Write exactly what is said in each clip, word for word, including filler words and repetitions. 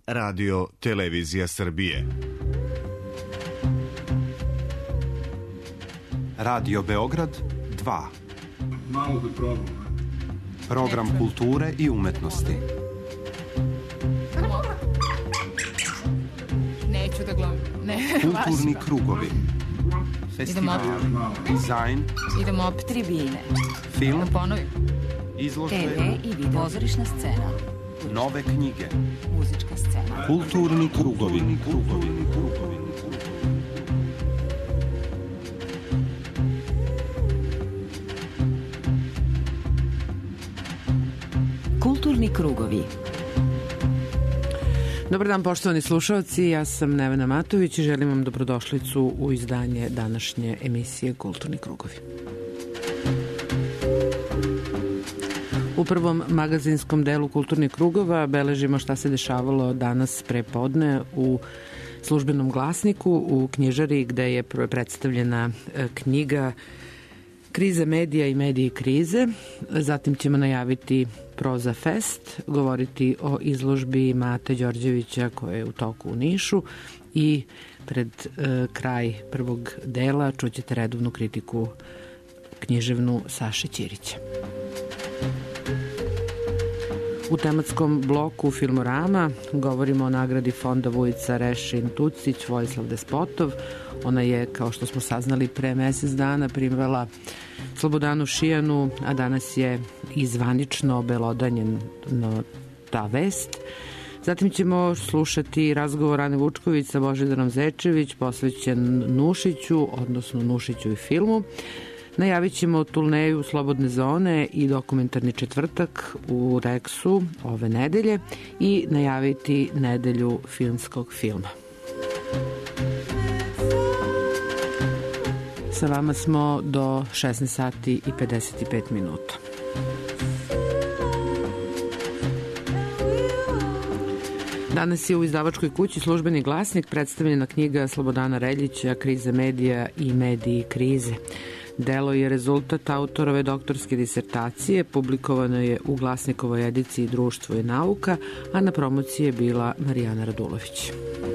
Radio Televizija Srbije. Radio Beograd dva. Malo da probam. Program kulture i umetnosti. Neću da gledam. Ne, kulturni krugovi. Festival, dizajn. Idemo opet tribine. Film. Da ponovim. Izložbe. te ve i video. Pozorišna scena. Nove knjige. Muzička scena. Kulturni krugovi. Kulturni krugovi. Kulturni krugovi. Dobar dan, poštovani slušalci, ja sam Nevena Matović i želim vam dobrodošlicu u izdanje današnje emisije Kulturni krugovi. U prvom magazinskom delu Kulturnih krugova beležimo šta se dešavalo danas pre podne u Službenom glasniku u knjižari gde je predstavljena knjiga Kriza medija i mediji krize. Zatim ćemo najaviti Proza Fest, govoriti o izložbi Mate Đorđevića koja je u toku u Nišu i pred e, kraj prvog dela čućete redovnu kritiku književnu Saše Ćirića. U tematskom bloku Filmorama govorimo o nagradi Fonda Vujica Rešin Tucić Vojislav Despotov. Ona je, kao što smo saznali, pre mesec dana primila Slobodanu Šijanu, a danas je i zvanično obelodanjen ta vest. Zatim ćemo slušati razgovor Ane Vučković sa Božidarom Zečević posvećen Nušiću, odnosno Nušiću i filmu. Najavit ćemo turneju Slobodne zone i dokumentarni četvrtak u Reksu ove nedelje i najaviti nedelju filmskog filma. Sa vama smo do šesnaest sati i pedeset pet minuta. Danas je u izdavačkoj kući Službeni glasnik predstavljena knjiga Slobodana Reljića Kriza medija i mediji krize. Delo je rezultat autorove doktorske disertacije, publikovano je u glasnikovoj ediciji Društvo i nauka, a na promociji je bila Marijana Radulović.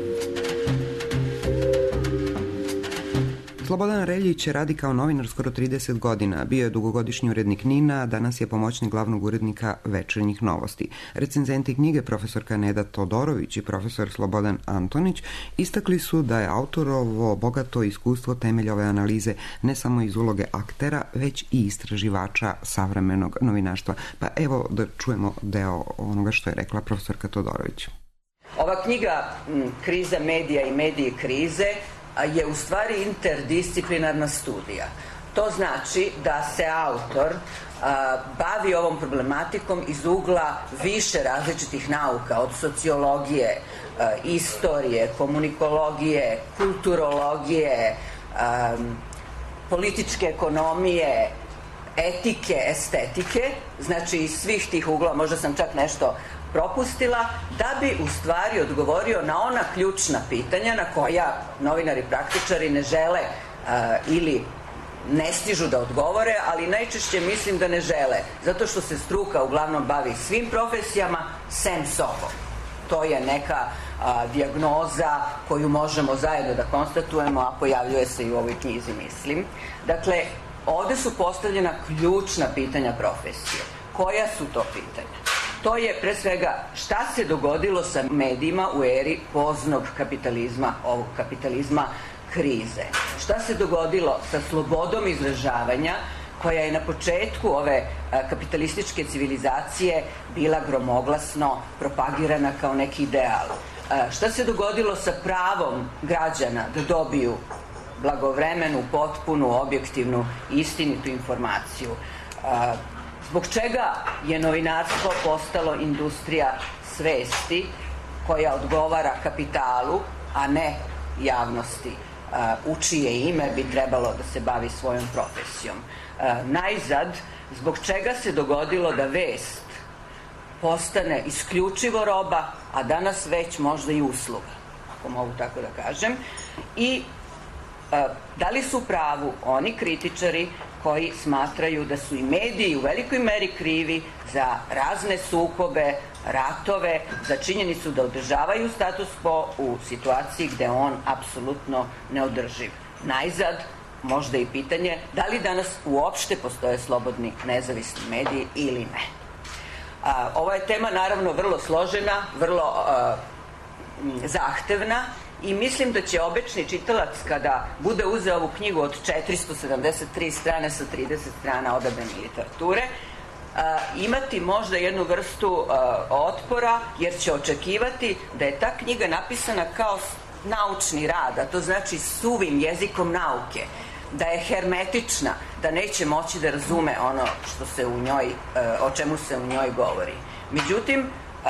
Slobodan Reljić radi kao novinar skoro trideset godina. Bio je dugogodišnji urednik NIN-a, a danas je pomoćnik glavnog urednika Večernjih novosti. Recenzenti knjige profesorka Neda Todorović i profesor Slobodan Antonić istakli su da je autorovo bogato iskustvo temelj ove analize ne samo iz uloge aktera, već i istraživača savremenog novinarstva. Pa evo da čujemo deo onoga što je rekla profesorka Todorović. Ova knjiga Kriza medija i mediji krize je u stvari interdisciplinarna studija. To znači da se autor a, bavi ovom problematikom iz ugla više različitih nauka, od sociologije, a, istorije, komunikologije, kulturologije, a, političke ekonomije, etike, estetike, znači iz svih tih ugla, možda sam čak nešto propustila, da bi u stvari odgovorio na ona ključna pitanja na koja novinari praktičari ne žele a, ili ne stižu da odgovore, ali najčešće mislim da ne žele, zato što se struka uglavnom bavi svim profesijama, sem sobom. To je neka a, dijagnoza koju možemo zajedno da konstatujemo, a pojavljuje se i u ovoj knjizi, mislim. Dakle, ovde su postavljena ključna pitanja profesije. Koja su to pitanja? To je pre svega šta se dogodilo sa medijima u eri poznog kapitalizma, ovog kapitalizma krize. Šta se dogodilo sa slobodom izražavanja koja je na početku ove kapitalističke civilizacije bila gromoglasno propagirana kao neki ideal. Šta se dogodilo sa pravom građana da dobiju blagovremenu, potpunu, objektivnu i istinitu informaciju? Zbog čega je novinarstvo postalo industrija svesti koja odgovara kapitalu, a ne javnosti, u čije ime bi trebalo da se bavi svojom profesijom? Najzad, zbog čega se dogodilo da vest postane isključivo roba, a danas već možda i usluga, ako mogu tako da kažem, i da li su u pravu oni kritičari koji smatraju da su i mediji u velikoj meri krivi za razne sukobe, ratove, za činjenicu da održavaju status quo u situaciji gde on apsolutno neodrživ. Najzad, možda i pitanje da li danas uopšte postoje slobodni nezavisni mediji ili ne. A, ova je tema naravno vrlo složena, vrlo a, zahtevna i mislim da će obični čitalac kada bude uzeo ovu knjigu od četiristo sedamdeset tri strane sa trideset strana odabrane literature a, imati možda jednu vrstu a, otpora, jer će očekivati da je ta knjiga napisana kao naučni rad, a to znači suvim jezikom nauke, da je hermetična, da neće moći da razume ono što se u njoj, o čemu se u njoj govori. Međutim,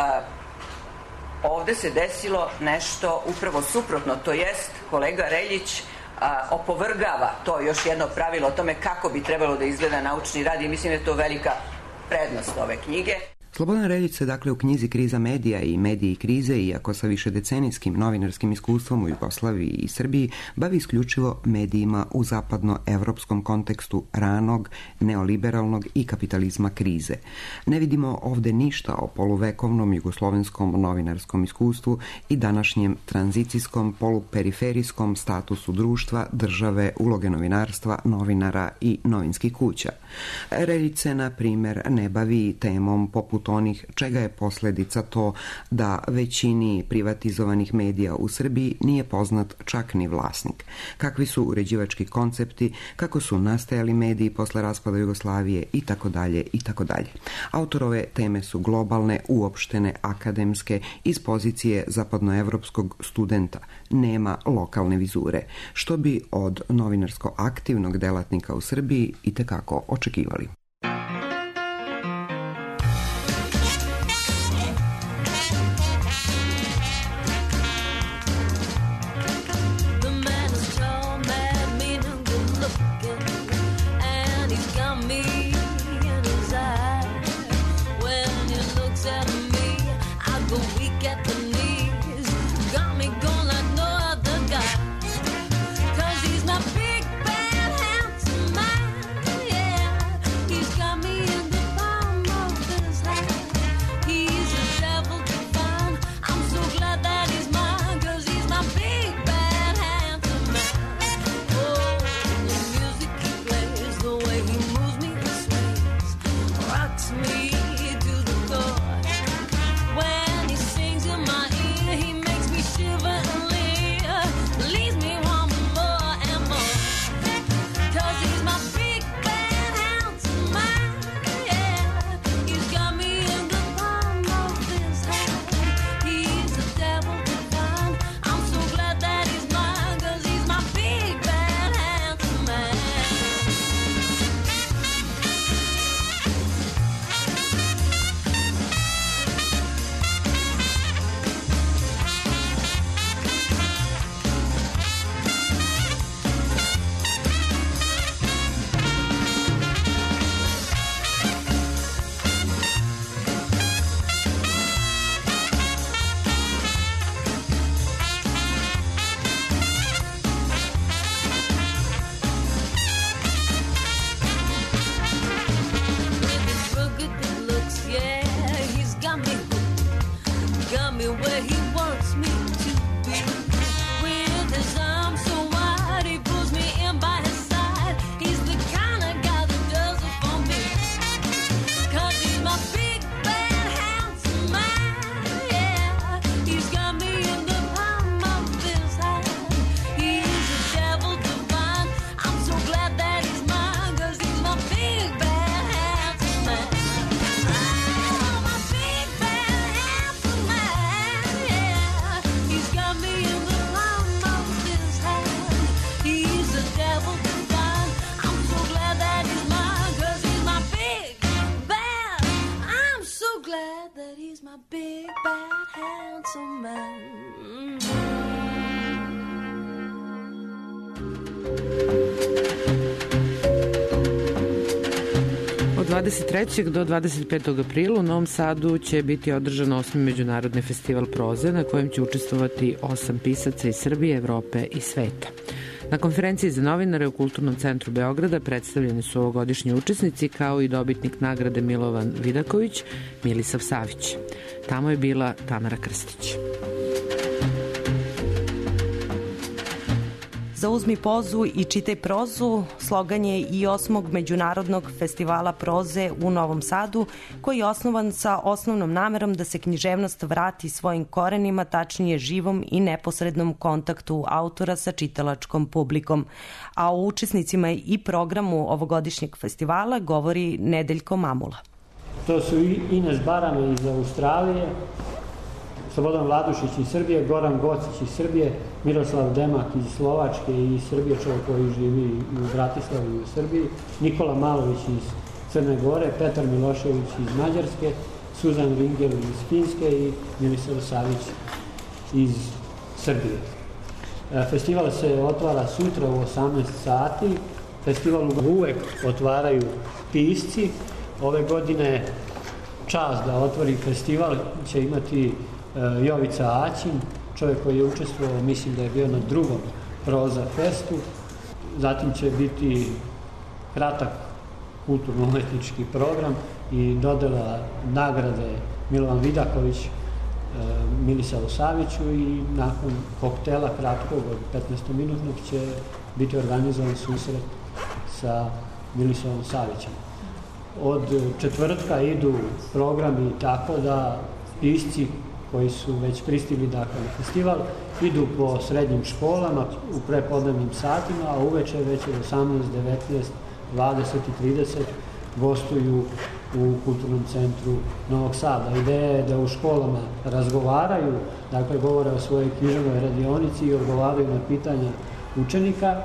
ovde se desilo nešto upravo suprotno, to jest kolega Reljić opovrgava to još jedno pravilo o tome kako bi trebalo da izgleda naučni rad i mislim da je to velika prednost ove knjige. Slobodan Reljić se dakle u knjizi Kriza medija i mediji i krize, iako sa višedecenijskim novinarskim iskustvom u Jugoslaviji i Srbiji, bavi isključivo medijima u zapadnoevropskom kontekstu ranog, neoliberalnog i kapitalizma krize. Ne vidimo ovde ništa o poluvekovnom jugoslovenskom novinarskom iskustvu i današnjem tranzicijskom poluperiferijskom statusu društva, države, uloge novinarstva, novinara i novinskih kuća. Reljić se, na primer, ne bavi temom poput onih čega je posledica to da većini privatizovanih medija u Srbiji nije poznat čak ni vlasnik. Kakvi su uređivački koncepti, kako su nastajali mediji posle raspada Jugoslavije i tako dalje i tako dalje. Autorove teme su globalne, uopštene, akademske, iz pozicije zapadnoevropskog studenta. Nema lokalne vizure, što bi od novinarsko aktivnog delatnika u Srbiji itekako očekivali. Od dvadeset trećeg do dvadeset petog aprila u Novom Sadu će biti održan osmi međunarodni festival proze na kojem će učestvovati osam pisaca iz Srbije, Evrope i sveta. Na konferenciji za novinare u Kulturnom centru Beograda predstavljeni su ovogodišnji učesnici kao i dobitnik nagrade Milovan Vidaković, Milisav Savić. Tamo je bila Tamara Krstić. Zauzmi pozu i čitaj prozu slogan je i osmog Međunarodnog festivala proze u Novom Sadu, koji je osnovan sa osnovnom namerom da se književnost vrati svojim korenima, tačnije živom i neposrednom kontaktu autora sa čitalačkom publikom. A o učesnicima i programu ovogodišnjeg festivala govori Nedeljko Mamula. To su Ines Barame iz Australije, Slobodan Vladušić iz Srbije, Goran Gocić iz Srbije, Miroslav Demak iz Slovačke i iz Srbije, čovjek koji živi u Bratislavi i u Srbiji, Nikola Malović iz Crne Gore, Petar Milošević iz Mađarske, Suzan Ringel iz Finske i Milisav Savić iz Srbije. Festival se otvara sutra u osamnaest sati. Festival uvek otvaraju pisci. Ove godine čast da otvori festival će imati Jovica Aćin, čovjek koji je učestvovao, mislim da je bio na drugom Proza festu. Zatim će biti kratak kulturno-umetnički program i dodela nagrade Milovan Vidaković Milisavu Saviću i nakon koktela kratkog od petnaestominutnog će biti organizovan susret sa Milisavom Savićem. Od četvrtka idu programi tako da pisci koji su već pristigli dakle, na festival, idu po srednjim školama u prepodnevnim satima, a uveče već od osamnaest, devetnaest, dvadeset i trideset gostuju u Kulturnom centru Novog Sada. Ideja je da u školama razgovaraju, dakle govore o svojoj književnoj radionici i odgovaraju na pitanja učenika,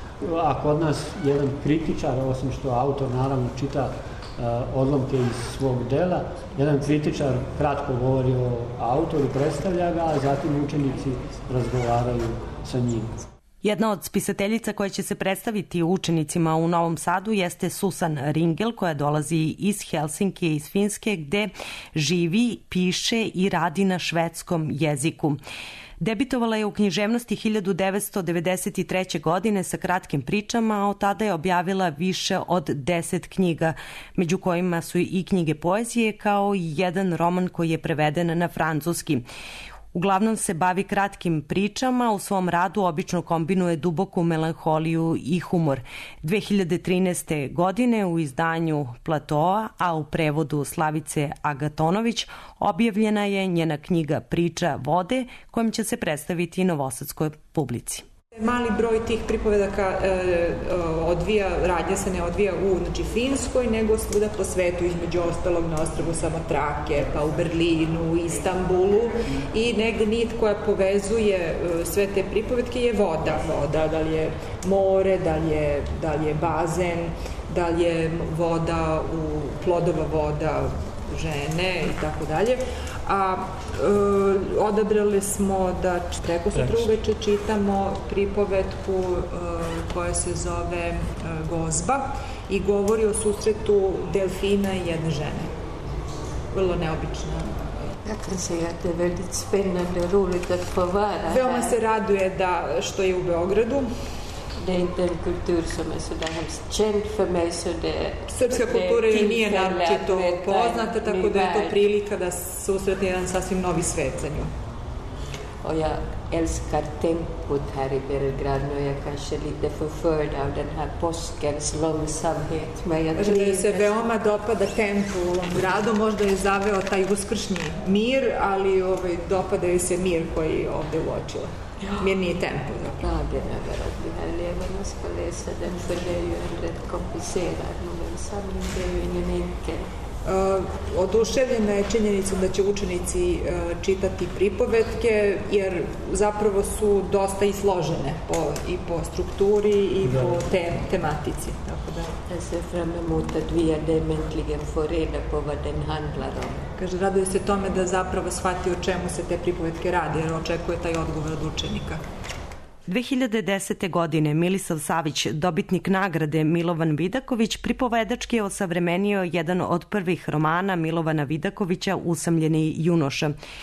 a kod nas jedan kritičar, osim što autor naravno čita odlomke iz svog dela. Jedan kritičar kratko govori o autoru, predstavlja ga, a zatim učenici razgovaraju sa njim. Jedna od spisateljica koja će se predstaviti učenicima u Novom Sadu jeste Susan Ringel, koja dolazi iz Helsinki, iz Finske, gde živi, piše i radi na švedskom jeziku. Debitovala je u književnosti hiljadu devetsto devedeset treće. godine sa kratkim pričama, a od tada je objavila više od deset knjiga, među kojima su i knjige poezije, kao i jedan roman koji je preveden na francuski. Uglavnom se bavi kratkim pričama, u svom radu obično kombinuje duboku melanholiju i humor. dve hiljade trinaeste. godine u izdanju Platoa, a u prevodu Slavice Agatonović, objavljena je njena knjiga Priča vode, kojom će se predstaviti novosadskoj publici. Mali broj tih pripovedaka e, odvija, radnja se ne odvija u znači, Finskoj, nego svuda po svetu, između ostalog na ostrvu Samotrake, pa u Berlinu, Istanbulu, i negde nit koja povezuje e, sve te pripovetke je voda. Voda, da li je more, da li je, da li je bazen, da li je voda, u, plodova voda žene i tako dalje. A e, odabrali smo da preko sutra uveče čitamo pripovetku e, koja se zove e, Gozba i govori o susretu delfina i jedne žene. Vrlo neobično. Jag kan säga att det är väldigt spännande och roligt att få vara här. Veoma se raduje da što je u Beogradu. Det är inte en kultur som är så där hemskt känd för mig, så det Srpska kultura je nije naročito poznata, tako da je to prilika da susretne jedan sasvim novi svet za nju. Och jag älskar tempot här i Belgrad, och jag kanske lite förförd av den här påskens långsamhet. Men jag Kaže da se veoma dopada tempo u ovom gradu, možda je zaveo taj uskršnji mir, ali ovaj, dopada je se mir koji je ovde uočila. Mirniji tempo. Glädjen över att de här eleverna ska läsa den, för det är ju en rätt komplicerad novellsamling, det är ju ingen enkel. Uh, oduševljena je činjenicom da će učenici uh, čitati pripovetke, jer zapravo su dosta i složene po, i po strukturi i da. po te, tematici. Tako da. Jag ser fram emot att via dem äntligen få reda på vad den handlar om. Kaže, raduje se tome da zapravo shvati o čemu se te pripovetke radi, jer očekuje taj odgovor od učenika. dve hiljade desete. godine Milisav Savić, dobitnik nagrade Milovan Vidaković, pripovedački je osavremenio jedan od prvih romana Milovana Vidakovića, Usamljeni junoša.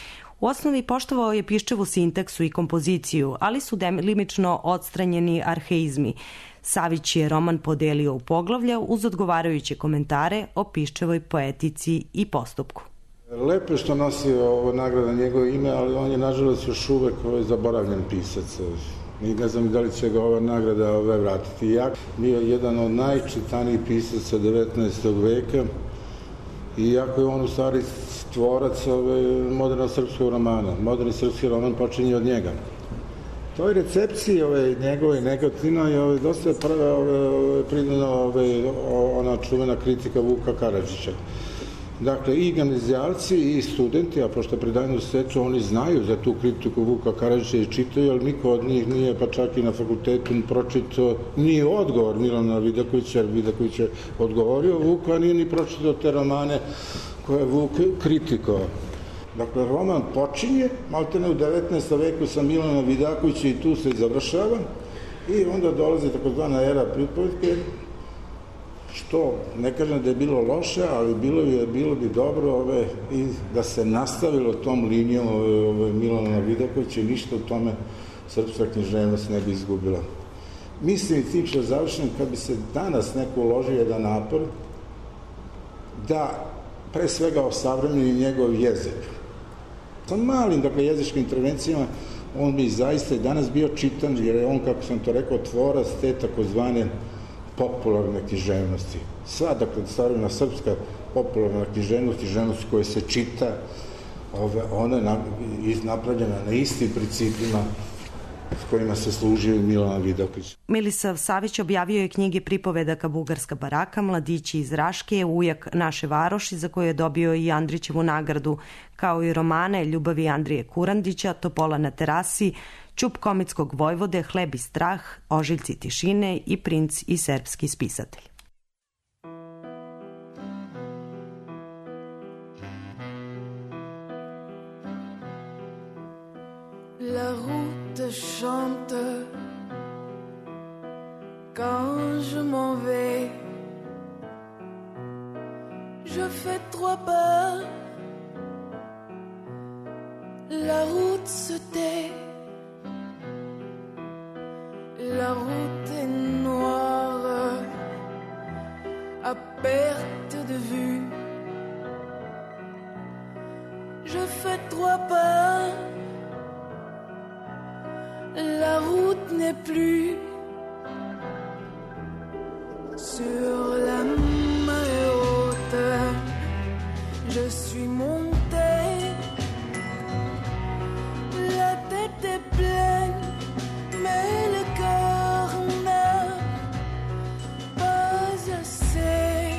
U osnovi poštovao je Piščevu sintaksu i kompoziciju, ali su delimično odstranjeni arheizmi. Savić je roman podelio u poglavlja uz odgovarajuće komentare o Piščevoj poetici i postupku. Lepo je što nosi ovo nagrada njegovo ime, ali on je nažalost još uvek ovaj zaboravljen pisac. I ne znam da li će ga ova nagrada ove vratiti. Ja bio jedan od najčitanijih pisaca devetnaestog veka, iako je on u stvari tvorac ove modernog srpskog romana. Moderni srpski roman počinje od njega. Toj recepciji ove njegove negativna je ove, dosta ove, ove, pridana ove, ona čuvena kritika Vuka Karadžića. Dakle, i gimnazijalci i studenti, a pošto predaju seču, oni znaju za tu kritiku Vuka Karadžića i čitaju, ali niko od njih nije, pa čak i na fakultetu, pročitao, nije odgovor Milana Vidakovića, jer Vidaković je odgovorio Vuka, a nije ni pročitao te romane koje je Vuk kritikovao. Dakle, roman počinje, maltene u devetnaestom veku sa Milana Vidakovića i tu se završava, i onda dolazi takozvana era pripovetke, što ne kažem da je bilo loše, ali bilo bi, bilo bi dobro ove, i da se nastavilo tom linijom ove, ove Milana Vidakovića i ništa u tome srpska književnost ne bi izgubila. Mislim i tim što završim, kad bi se danas neko uložio jedan napor da pre svega osavremeni njegov jezik. Sa malim, dakle, jezičkim intervencijama on bi zaista i danas bio čitan, jer je on, kako sam to rekao, tvorac te takozvane popularne književnosti. Sva, dakle, savremena srpska popularna književnost, književnost koja se čita, ove, ona je napravljena na istim principima s kojima se služio Milan Vidaković. Milisav Savić objavio je knjige pripovedaka Bugarska baraka, Mladići iz Raške, Ujak naše varoši, za koju je dobio i Andrićevu nagradu, kao i romane Ljubavi Andrije Kurandića, Topola na terasi, Ćup komitskog vojvode, Hleb i strah, Ožiljci tišine i Princ i serbski spisatelj. La route chante quand je m'en vais. Je fais trois pas, la route se tait. La route est noire à perte de vue. Je fais trois pas, la route n'est plus. Sur la marée haute, je suis montée. La tête est pleine, mais le cœur n'a pas assez.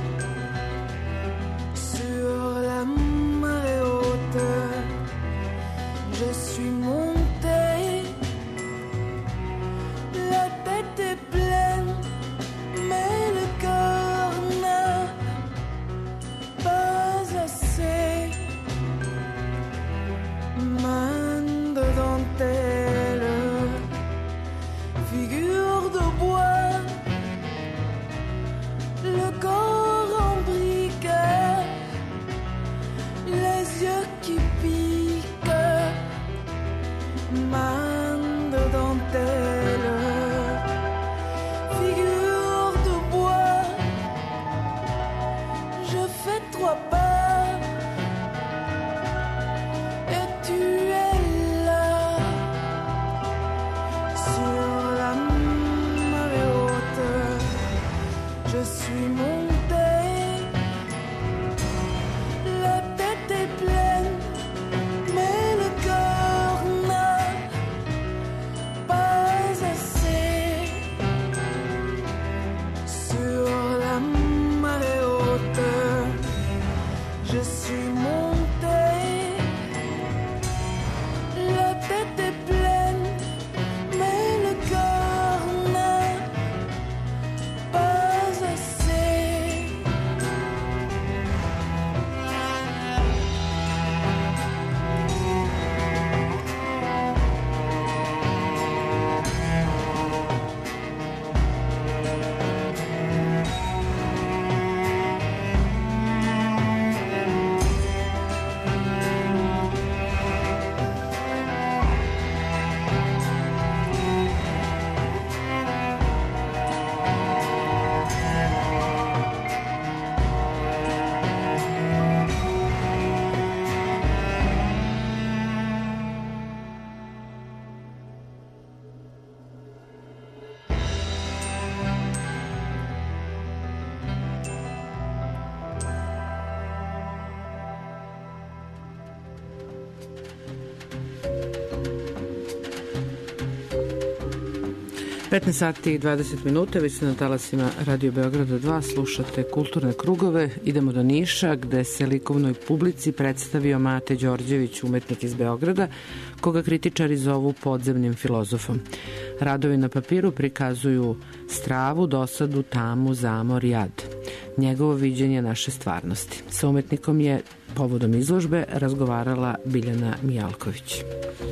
Sur la marée haute, je suis montée. La tête est pleine, mais le cœur n'a pas assez. Main de dentelle, figure de bois, le corps en brique, les yeux qui piquent. Main de dentelle, figure de bois, je fais trois pas et tu es là. Sur la marée haute, je suis montée. La tête est pleine, mais le cœur n'a petnaest sati i dvadeset minuta, vi ste na talasima Radio Beograda dva, slušate Kulturne krugove. Idemo do Niša, gde se likovnoj publici predstavio Mate Đorđević, umetnik iz Beograda, koga kritičari zovu podzemnim filozofom. Radovi na papiru prikazuju stravu, dosadu, tamu, zamor i jad. Njegovo viđenje naše stvarnosti. Sa umetnikom je povodom izložbe razgovarala Biljana Mijalković.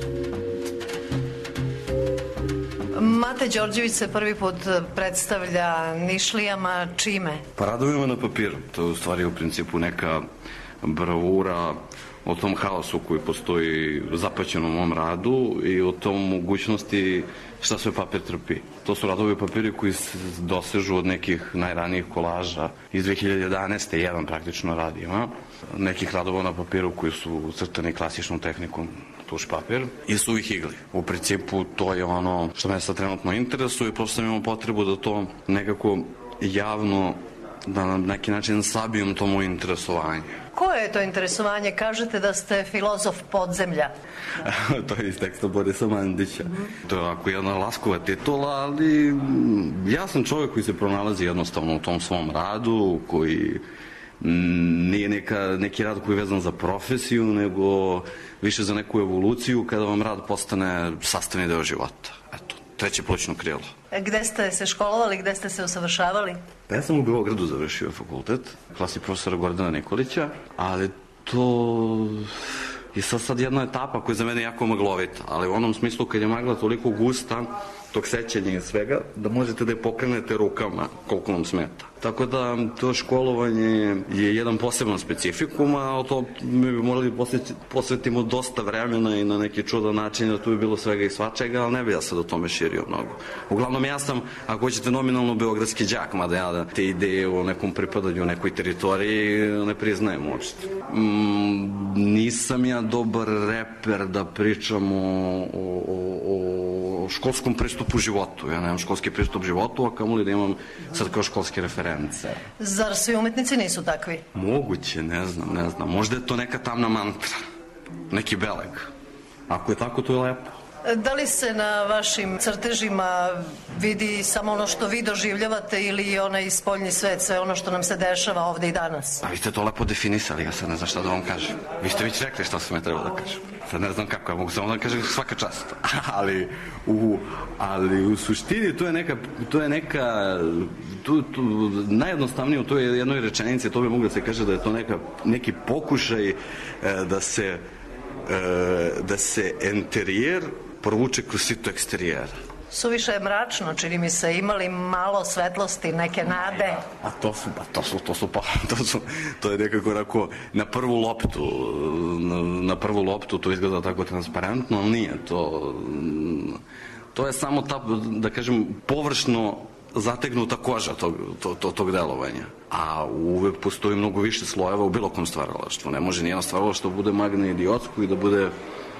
Mate Đorđević se prvi put predstavlja Nišlijama čime? Pa radovima na papiru. To je u stvari u principu neka bravura o tom haosu koji postoji zapaćen u mom radu i o tom mogućnosti šta sve papir trpi. To su radovi papiri koji se dosežu od nekih najranijih kolaža iz dve hiljade jedanaeste. Jedan praktično rad ima. Nekih radova na papiru koji su crtani klasičnom tehnikom tuš papir i suvih igli. U principu to je ono što me sad trenutno interesuje i prosto sam imao potrebu da to nekako javno, da na neki način sabijem to moje interesovanje. Koje je to interesovanje? Kažete da ste filozof podzemlja. To je iz teksta Borisa Mandića. To je ovako jedna laskova titula, ali ja sam čovjek koji se pronalazi jednostavno u tom svom radu, koji nije neka, neki rad koji je vezan za profesiju, nego više za neku evoluciju kada vam rad postane sastavni deo života. Eto, treće plućno krilo. Gde ste se školovali, gde ste se usavršavali? Pa ja sam u Beogradu završio fakultet, klasi profesora Gordana Nikolića, ali to je sad, sad jedna etapa koja je za mene jako maglovita, ali u onom smislu kad je magla toliko gusta, tog sećanja i svega, da možete da je pokrenete rukama koliko vam smeta. Tako da to školovanje je jedan poseban specifikum, a o to mi bi morali posvetimo dosta vremena i na neki čudan način, da tu bi bilo svega i svačega, ali ne bi ja sad o tome širio mnogo. Uglavnom ja sam, ako hoćete, nominalno beogradski đak, mada ja da te ideje o nekom pripadanju nekoj teritoriji ne priznajem uopšte. Mm, nisam ja dobar reper da pričam o, o, o, o školskom pristupu životu. Ja nemam školski pristup životu, a kamoli da imam sad kao školski referent. Zar svi umetnici nisu takvi? Moguće, ne znam, ne znam. Možda je to neka tamna mantra, neki beleg. Ako je tako, to je lepo. Da li se na vašim crtežima vidi samo ono što vi doživljavate ili onaj spoljni svet, sve ono što nam se dešava ovde i danas? A vi ste to lepo definisali, ja sad ne znam šta da vam kažem. Vi ste već rekli šta sam je trebao da kažem. Sad ne znam kako, ja mogu samo da kažem svaka čast. ali, u, ali u suštini to je neka, to je neka tu, tu, najjednostavnije u toj jednoj rečenici, to bi moglo da se kaže da je to neka, neki pokušaj e, da se e, da se enterijer provuče kroz sito eksterijera. Suviše je mračno, čini mi se, imali malo svetlosti, neke nade. A to su, pa to su, to su, pa, to su, to je nekako onako na prvu loptu, na, na prvu loptu to izgleda tako transparentno, ali nije to, to je samo ta, da kažem, površno zategnuta koža tog, to, to, tog delovanja. A uvek postoji mnogo više slojeva u bilo kom stvaralaštvu. Ne može nijedno stvaralaštvo bude magne idiotsko i da bude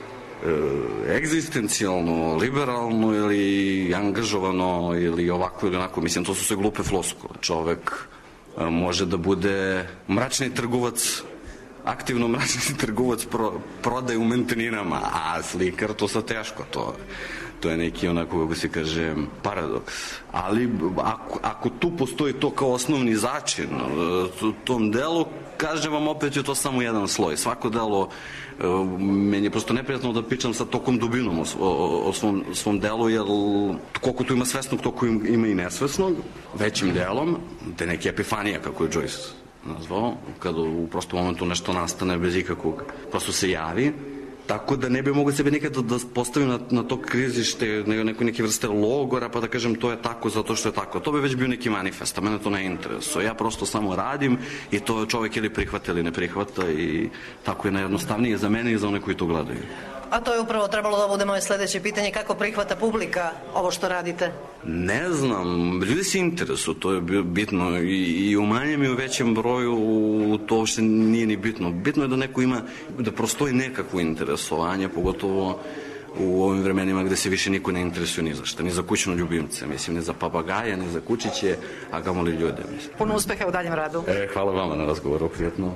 egzistencijalno, liberalno ili angažovano ili ovako ili onako. Mislim, to su sve glupe floskule. Čovek može da bude mračni trgovac, aktivno mračni trgovac pro, prodaje u menteninama, a slikar to sad teško, to to je neki onako, kako se kaže, paradoks. Ali ako, ako tu postoji to kao osnovni začin u tom delu, kažem vam, opet je to samo jedan sloj. Svako delo, meni je prosto neprijatno da pričam sa tokom dubinom o, o, o svom, svom delu, jer koliko tu ima svesnog, toliko ima i nesvesnog, većim delom, te neke epifanije, kako je Joyce nazvao, kada u prostom momentu nešto nastane bez ikakvog, prosto se javi. Tako da ne bi mogo sebe nikada da postavim na, na to krizište, neko, neke vrste logora, pa da kažem to je tako zato što je tako. To bi već bio neki manifest, a mene to ne interesuje. Ja prosto samo radim i to čovjek ili prihvata ili ne prihvata i tako je najjednostavnije za mene i za one koji to gledaju. A to je upravo trebalo da bude moje sledeće pitanje, kako prihvata publika ovo što radite? Ne znam, ljudi se interesuju, to je bitno i, i u manjem i u većem broju to uopšte nije ni bitno. Bitno je da neko ima, da prostoji nekakvo interesovanje, pogotovo u ovim vremenima gde se više niko ne interesuje ni za šta, ni za kućno ljubimce, mislim, ni za papagaje, ni za kučiće, a kamoli ljude, mislim. Puno uspeha u daljem radu. E, hvala vama na razgovoru, prijetno.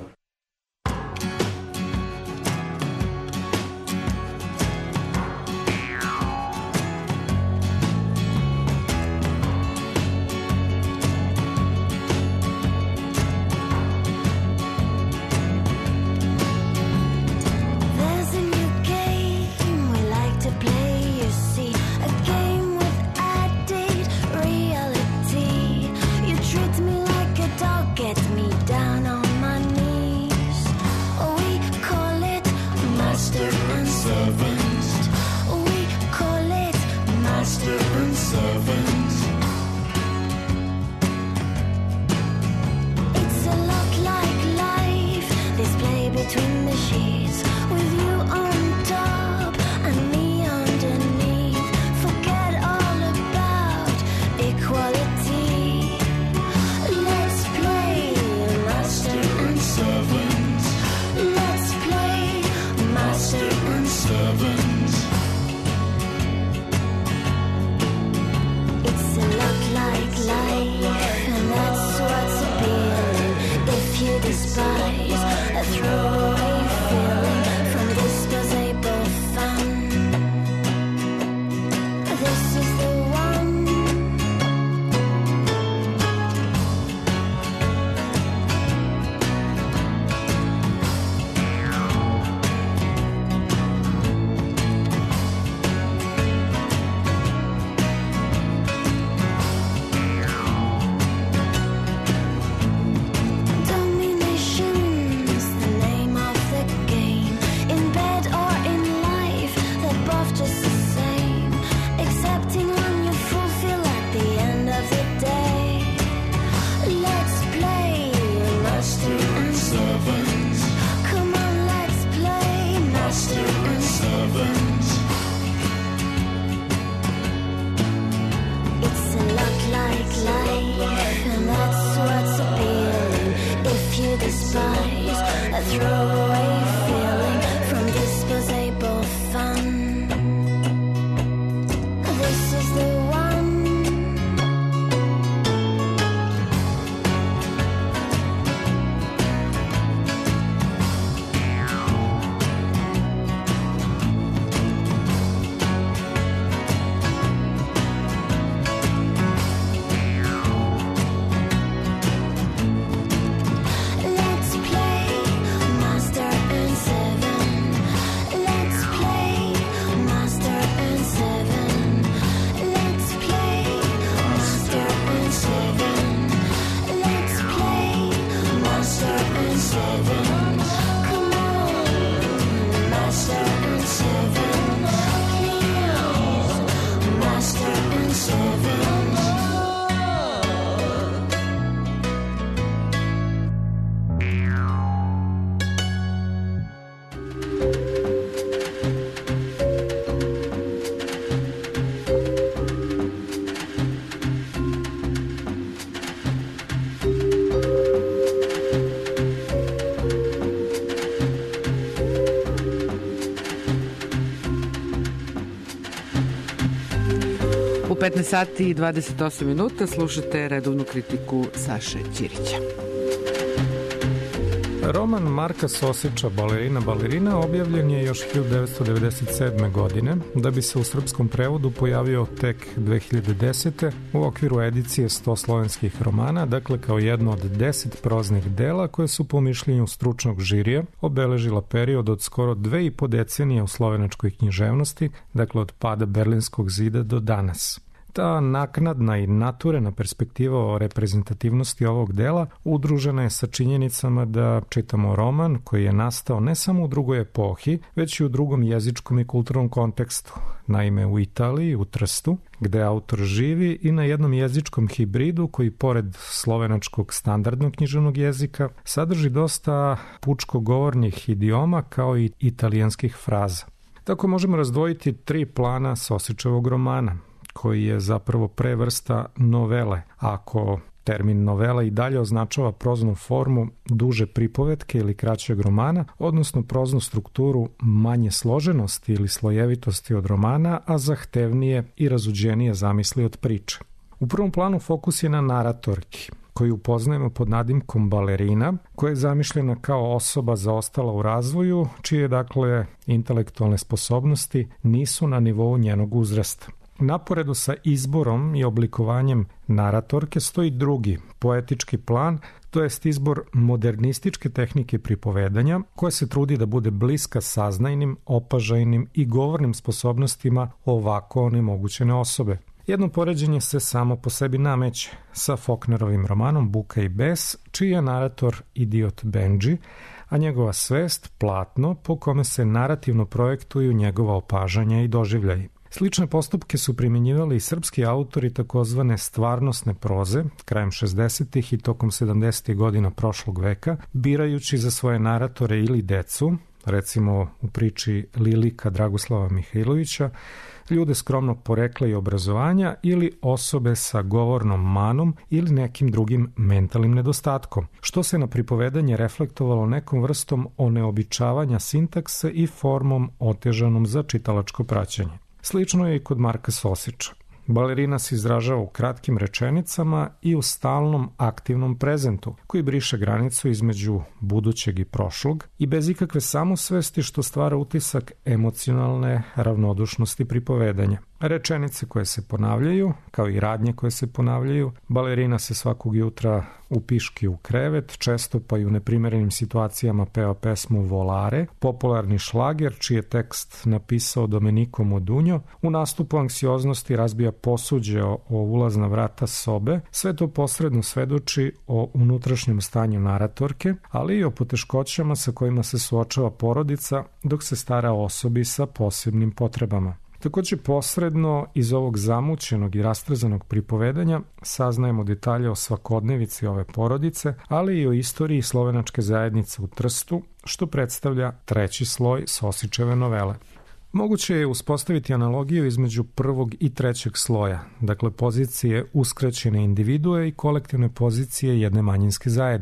throwaway feeling from disposable fun. This is the one. Let's play Master and Seven. Let's play Master and Seven. Let's play Master and Seven. Let's play Master and Seven. Come on, Master and Seven. Please, Master and Seven. U petnaest sati i dvadeset osam minuta slušate redovnu kritiku Saše Ćirića. Roman Marka Sosića Balerina balerina objavljen je još hiljadu devetsto devedeset sedme. godine, da bi se u srpskom prevodu pojavio tek dve hiljade desete. u okviru edicije sto slovenskih romana, dakle kao jedno od deset proznih dela koje su po mišljenju stručnog žirija obeležila period od skoro dve i po decenije u slovenačkoj književnosti, dakle od pada Berlinskog zida do danas. Ta naknadna i naturena perspektiva o reprezentativnosti ovog dela udružena je sa činjenicama da čitamo roman koji je nastao ne samo u drugoj epohi, već i u drugom jezičkom i kulturnom kontekstu. Naime, u Italiji, u Trstu, gde autor živi, i na jednom jezičkom hibridu koji, pored slovenačkog standardnog književnog jezika, sadrži dosta pučko-govornih idioma kao i italijanskih fraza. Tako možemo razdvojiti tri plana Sosićevog romana, koji je zapravo prevrsta novele. Ako termin novela i dalje označava proznu formu duže pripovetke ili kraćeg romana, odnosno proznu strukturu manje složenosti ili slojevitosti od romana, a zahtevnije i razuđenije zamisli od priče. U prvom planu fokus je na naratorki, koju upoznajemo pod nadimkom balerina, koja je zamišljena kao osoba zaostala u razvoju, čije, dakle, intelektualne sposobnosti nisu na nivou njenog uzrasta. Naporedu sa izborom i oblikovanjem naratorke stoji drugi, poetički plan, to jest izbor modernističke tehnike pripovedanja, koja se trudi da bude bliska saznajnim, opažajnim i govornim sposobnostima ovako onemogućene osobe. Jedno poređenje se samo po sebi nameće sa Faulknerovim romanom Buka i bes, čiji je narator idiot Benji, a njegova svest platno po kome se narativno projektuju njegova opažanja i doživljaji. Slične postupke su primjenjivali i srpski autori takozvane stvarnosne proze krajem šezdesetih i tokom sedamdesetih godina prošlog veka, birajući za svoje naratore ili decu, recimo u priči Lilika Dragoslava Mihajlovića, ljude skromnog porekla i obrazovanja ili osobe sa govornom manom ili nekim drugim mentalnim nedostatkom, što se na pripovedanje reflektovalo nekom vrstom oneobičavanja sintakse i formom otežanom za čitalačko praćenje. Slično je i kod Marka Sosića. Balerina se izražava u kratkim rečenicama i u stalnom aktivnom prezentu, koji briše granicu između budućeg i prošlog i bez ikakve samosvesti, što stvara utisak emocionalne ravnodušnosti pripovedanja. Rečenice koje se ponavljaju, kao i radnje koje se ponavljaju, balerina se svakog jutra upiški u krevet, često pa i u neprimerenim situacijama peva pesmu Volare, popularni šlager čiji je tekst napisao Domenico Modugno, u nastupu anksioznosti razbija posuđe o, o ulazna vrata sobe, sve to posredno svedoči o unutrašnjem stanju naratorke, ali i o poteškoćama sa kojima se suočava porodica dok se stara o osobi sa posebnim potrebama. Takođe, posredno iz ovog zamućenog i rastrezanog pripovedanja saznajemo detalje o svakodnevici ove porodice, ali i o istoriji slovenačke zajednice u Trstu, što predstavlja treći sloj Sosićeve novele. Moguće je uspostaviti analogiju između prvog i trećeg sloja, dakle pozicije uskraćene individue i kolektivne pozicije jedne manjinske zajednice.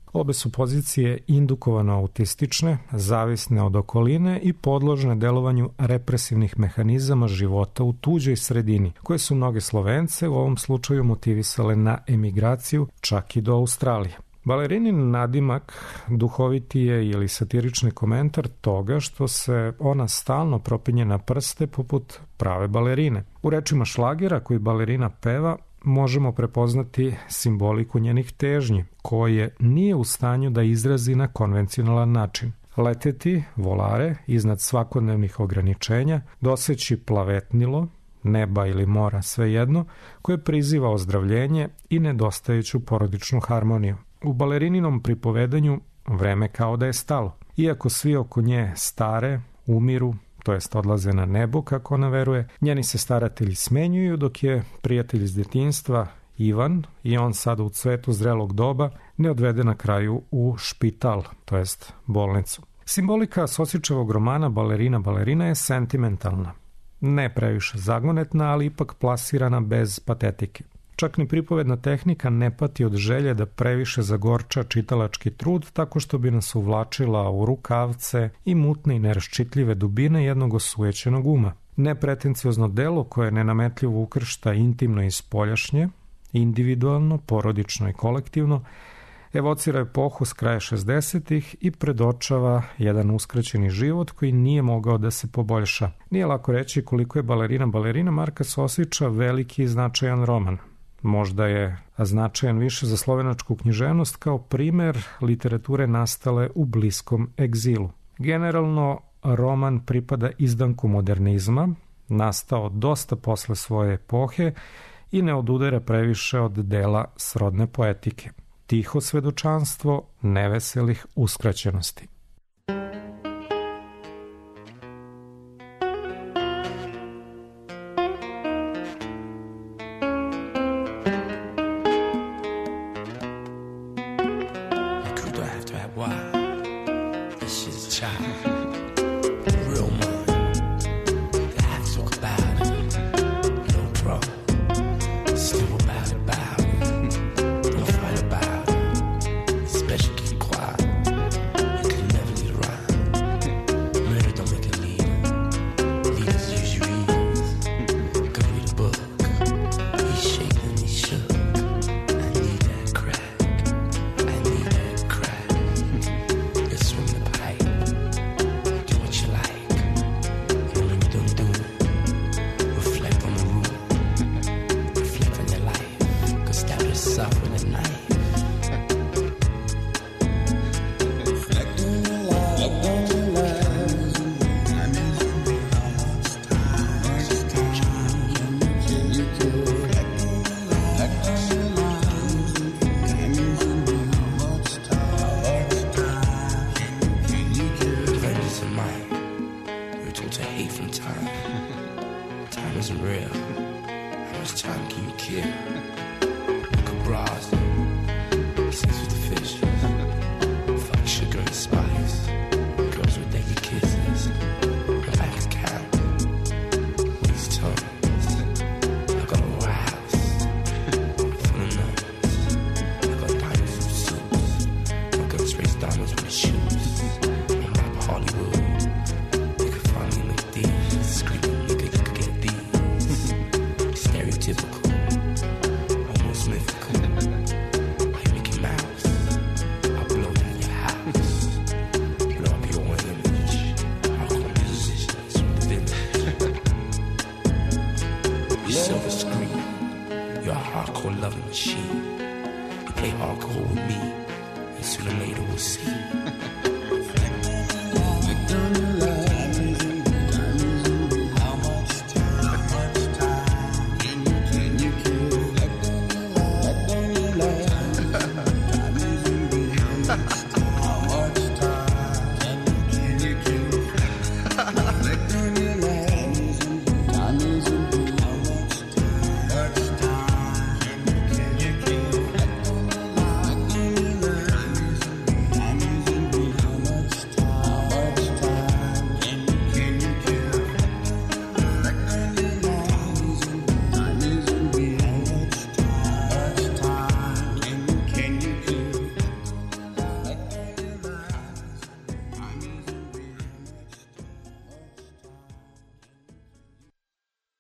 Obe su pozicije indukovano autistične, zavisne od okoline i podložne delovanju represivnih mehanizama života u tuđoj sredini, koje su mnoge Slovence u ovom slučaju motivisale na emigraciju, čak i do Australije. Balerinin nadimak duhoviti je ili satirični komentar toga što se ona stalno propinje na prste poput prave balerine. U rečima šlagera koji balerina peva možemo prepoznati simboliku njenih težnji, koje nije u stanju da izrazi na konvencionalan način. Leteti, volare, iznad svakodnevnih ograničenja, doseći plavetnilo, neba ili mora, svejedno, koje priziva ozdravljenje i nedostajuću porodičnu harmoniju. U balerininom pripovedanju vreme kao da je stalo. Iako svi oko nje stare, umiru, to jest odlaze na nebo, kako ona veruje, njeni se staratelji smenjuju, dok je prijatelj iz detinjstva, Ivan, i on sada u cvetu zrelog doba, ne odvede na kraju u špital, to jest bolnicu. Simbolika Sosičevog romana Balerina, balerina je sentimentalna. Ne previše zagonetna, ali ipak plasirana bez patetike. Čak ni pripovedna tehnika ne pati od želje da previše zagorča čitalački trud tako što bi nas uvlačila u rukavce i mutne i neraščitljive dubine jednog osujećenog uma. Nepretenciozno delo koje nenametljivo ukršta intimno i spoljašnje, individualno, porodično i kolektivno, evocira epohu s kraja šezdesetih i predočava jedan uskraćeni život koji nije mogao da se poboljša. Nije lako reći koliko je Balerina, balerina Marka Sosića veliki i značajan roman. Možda je značajan više za slovenačku književnost kao primer literature nastale u bliskom egzilu. Generalno, roman pripada izdanku modernizma, nastao dosta posle svoje epohe i ne odudara previše od dela srodne poetike. Tiho svedočanstvo neveselih uskraćenosti.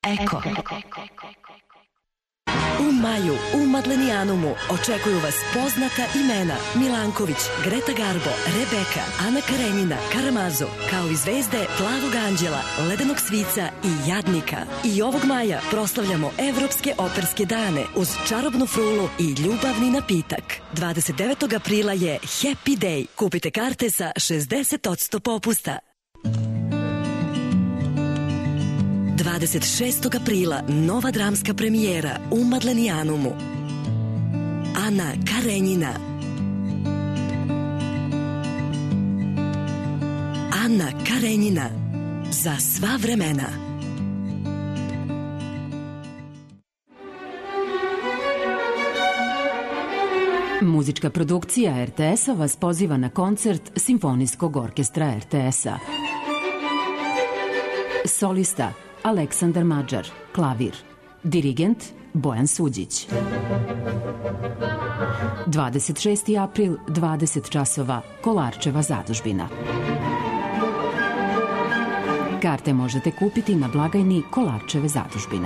Eko. U maju u Madlenijanumu očekuju vas poznata imena Milanković, Greta Garbo, Rebeka, Ana Karenjina, Karamazo, kao i zvezde Plavog anđela, Ledenog svica i Jadnika. I ovog maja proslavljamo Evropske operske dane uz čarobnu frulu i ljubavni napitak. dvadeset devetog aprila je Happy Day. Kupite karte sa šezdeset posto popusta. dvadeset šestog aprila nova dramska premijera u Madlenijanumu. Ana Karenjina. Ana Karenjina. Za sva vremena. Muzička produkcija er te es-a vas poziva na koncert Simfonijskog orkestra er te es-a. Solista Aleksandar Mađar, klavir. Dirigent Bojan Suđić. dvadeset šesti april, dvadeset časova, Kolarčeva zadužbina. Karte možete kupiti na blagajni Kolarčeve zadužbine.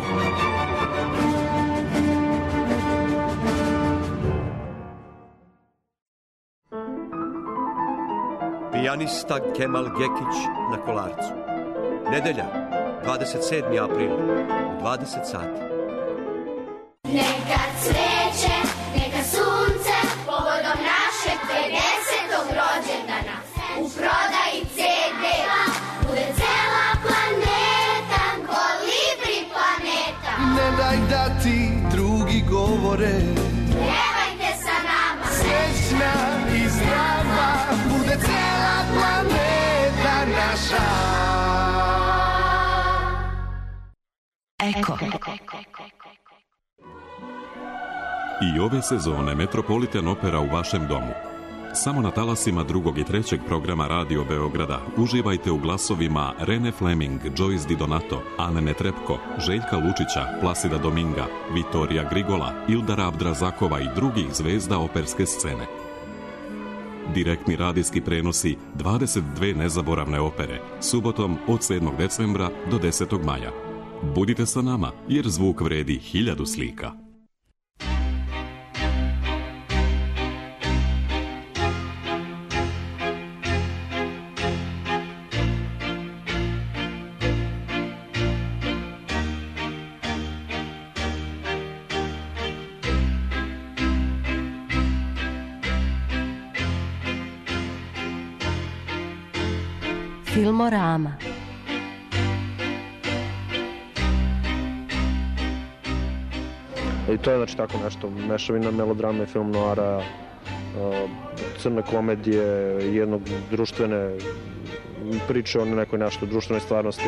Pijanista Kemal Gekić na Kolarcu. Nedelja, dvadeset sedmi april, u dvadeset sati. Neka cveće, neka sunce, povodom našeg pedesetog rođendana. U prodaji ce de bude cela planeta, Kolibri planeta. Ne daj da ti drugi govore, pjevajte sa nama. Srećna i zdrava bude cela planeta naša. Eko. I ove sezone Metropolitan Opera u vašem domu. Samo na talasima drugog i trećeg programa Radio Beograda uživajte u glasovima Rene Fleming, Joyce Di Donato, Ane Netrebko, Željka Lučića, Plasida Dominga, Vitorija Grigola, Ildara Abdrazakova i drugih zvezda operske scene. Direktni radijski prenosi dvadeset dve nezaboravne opere, subotom od sedmog decembra do desetog maja. Budite sa nama, jer zvuk vredi hiljadu slika. Filmorama. I to je znači tako nešto, mešavina melodrame i film noara, crne komedije, jednog društvene priče o nekoj našoj društvenoj stvarnosti.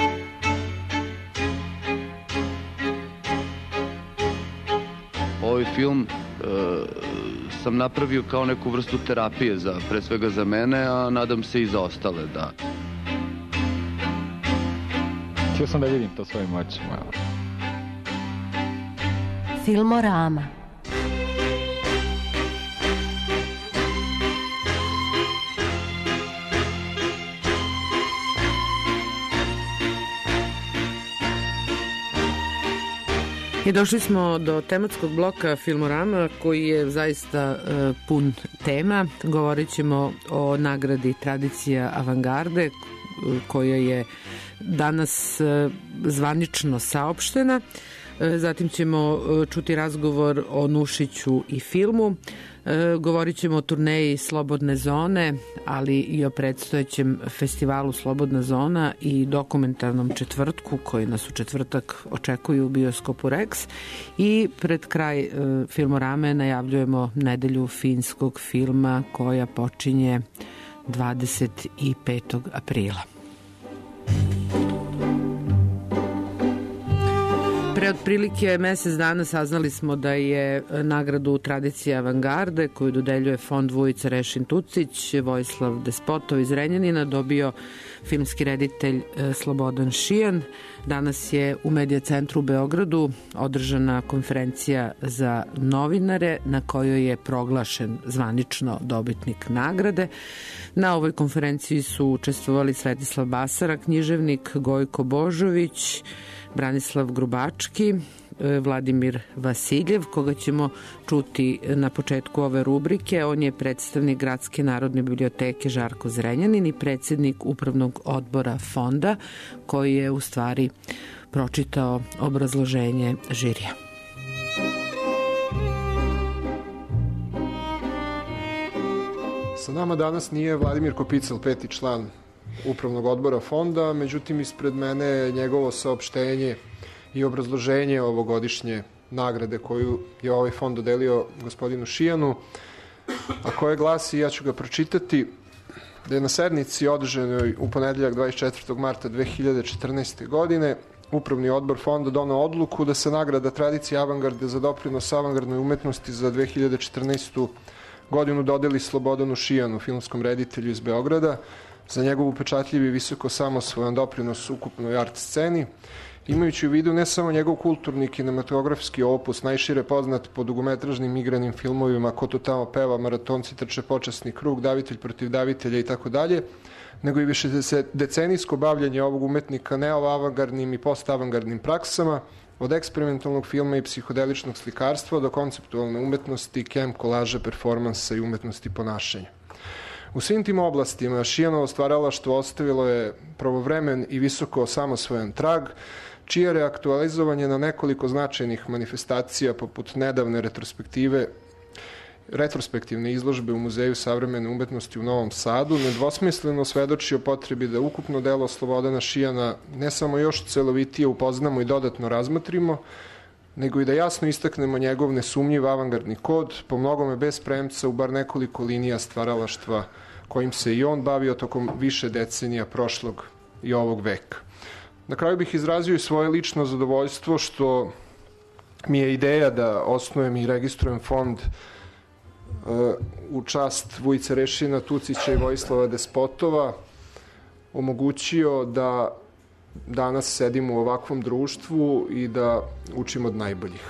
Ovaj film e, sam napravio kao neku vrstu terapije, za, pre svega za mene, a nadam se i za ostale, da. Htio sam da vidim to svojim očima. Filmorama. I došli smo do tematskog bloka Filmorama koji je zaista uh, pun tema. Govorit ćemo o nagradi Tradicija avangarde koja je danas uh, zvanično saopštena. Zatim ćemo čuti razgovor o Nušiću i filmu. Govorit ćemo o turneji Slobodne zone, ali i o predstojećem festivalu Slobodna zona i dokumentarnom četvrtku koji nas u četvrtak očekuju u bioskopu Rex. I pred kraj Filmorame najavljujemo nedelju finskog filma koja počinje dvadeset petog aprila. Pre otprilike mesec dana saznali smo da je nagradu Tradicija avangarde koju dodeljuje Fond Vujica Rešin Tucić Vojislav Despotov iz Renjanina dobio filmski reditelj Slobodan Šijan. Danas je u Medija centru u Beogradu održana konferencija za novinare na kojoj je proglašen zvanično dobitnik nagrade. Na ovoj konferenciji su učestvovali Svetislav Basara, književnik, Gojko Božović, Branislav Grubački, Vladimir Vasiljev, koga ćemo čuti na početku ove rubrike. On je predstavnik Gradske narodne biblioteke Žarko Zrenjanin i predsednik Upravnog odbora fonda, koji je u stvari pročitao obrazloženje žirija. Sa nama danas nije Vladimir Kopicel, peti član Upravnog odbora fonda, međutim ispred mene je njegovo saopštenje i obrazloženje ovogodišnje nagrade koju je ovaj fond dodelio gospodinu Šijanu, a koje glasi, ja ću ga pročitati, da je na sednici održanoj u ponedeljak dvadeset četvrtog marta dve hiljade četrnaeste. godine Upravni odbor fonda doneo odluku da se nagrada tradicije avangarde za doprinos avangardnoj umetnosti za dve hiljade četrnaestu. godinu dodeli Slobodanu Šijanu, filmskom reditelju iz Beograda, za njegov upečatljiv i visoko samosvojan doprinos ukupnoj art sceni, imajući u vidu ne samo njegov kulturni kinematografski opus, najšire poznat po dugometražnim igranim filmovima Ko to tamo peva, Maratonci trče počasni krug, Davitelj protiv davitelja i tako dalje, nego i više decenijsko bavljanje ovog umetnika neoavangardnim i postavangardnim praksama, od eksperimentalnog filma i psihodeličnog slikarstva do konceptualne umetnosti, kem, kolaža, performansa i umetnosti ponašanja. U svim tim oblastima Šijanovo stvaralaštvo ostavilo je pravovremen i visoko samosvojan trag, čije reaktualizovanje na nekoliko značajnih manifestacija poput nedavne retrospektive retrospektivne izložbe u Muzeju savremene umetnosti u Novom Sadu nedvosmisleno svedoči o potrebi da ukupno delo Slobodana Šijana ne samo još celovitije upoznamo i dodatno razmotrimo, nego i da jasno istaknemo njegov nesumnjiv avangardni kod, po mnogome bez premca u bar nekoliko linija stvaralaštva kojim se i on bavio tokom više decenija prošlog i ovog veka. Na kraju bih izrazio i svoje lično zadovoljstvo što mi je ideja da osnujem i registrujem fond u čast Vujice Rešina, Tucića i Vojislava Despotova omogućio da danas sedimo u ovakvom društvu i da učimo od najboljih.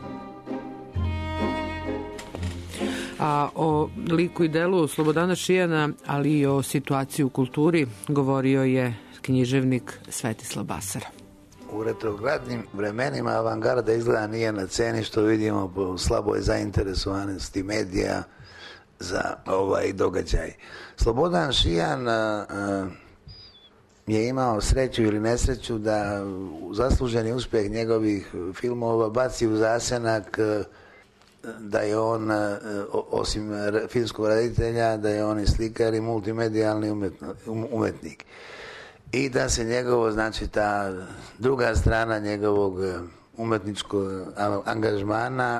A o liku i delu Slobodana Šijana, ali i o situaciji u kulturi, govorio je književnik Svetislav Basara. U retrogradnim vremenima avangarda izgleda nije na ceni, što vidimo po slaboj zainteresovanosti medija za ovaj događaj. Slobodan Šijan a, a, je imao sreću ili nesreću da zasluženi uspjeh njegovih filmova baci u zasenak da je on, osim filmskog reditelja, da je on i slikar i multimedijalni umetnik. I da se njegovo, znači ta druga strana njegovog umetničkog angažmana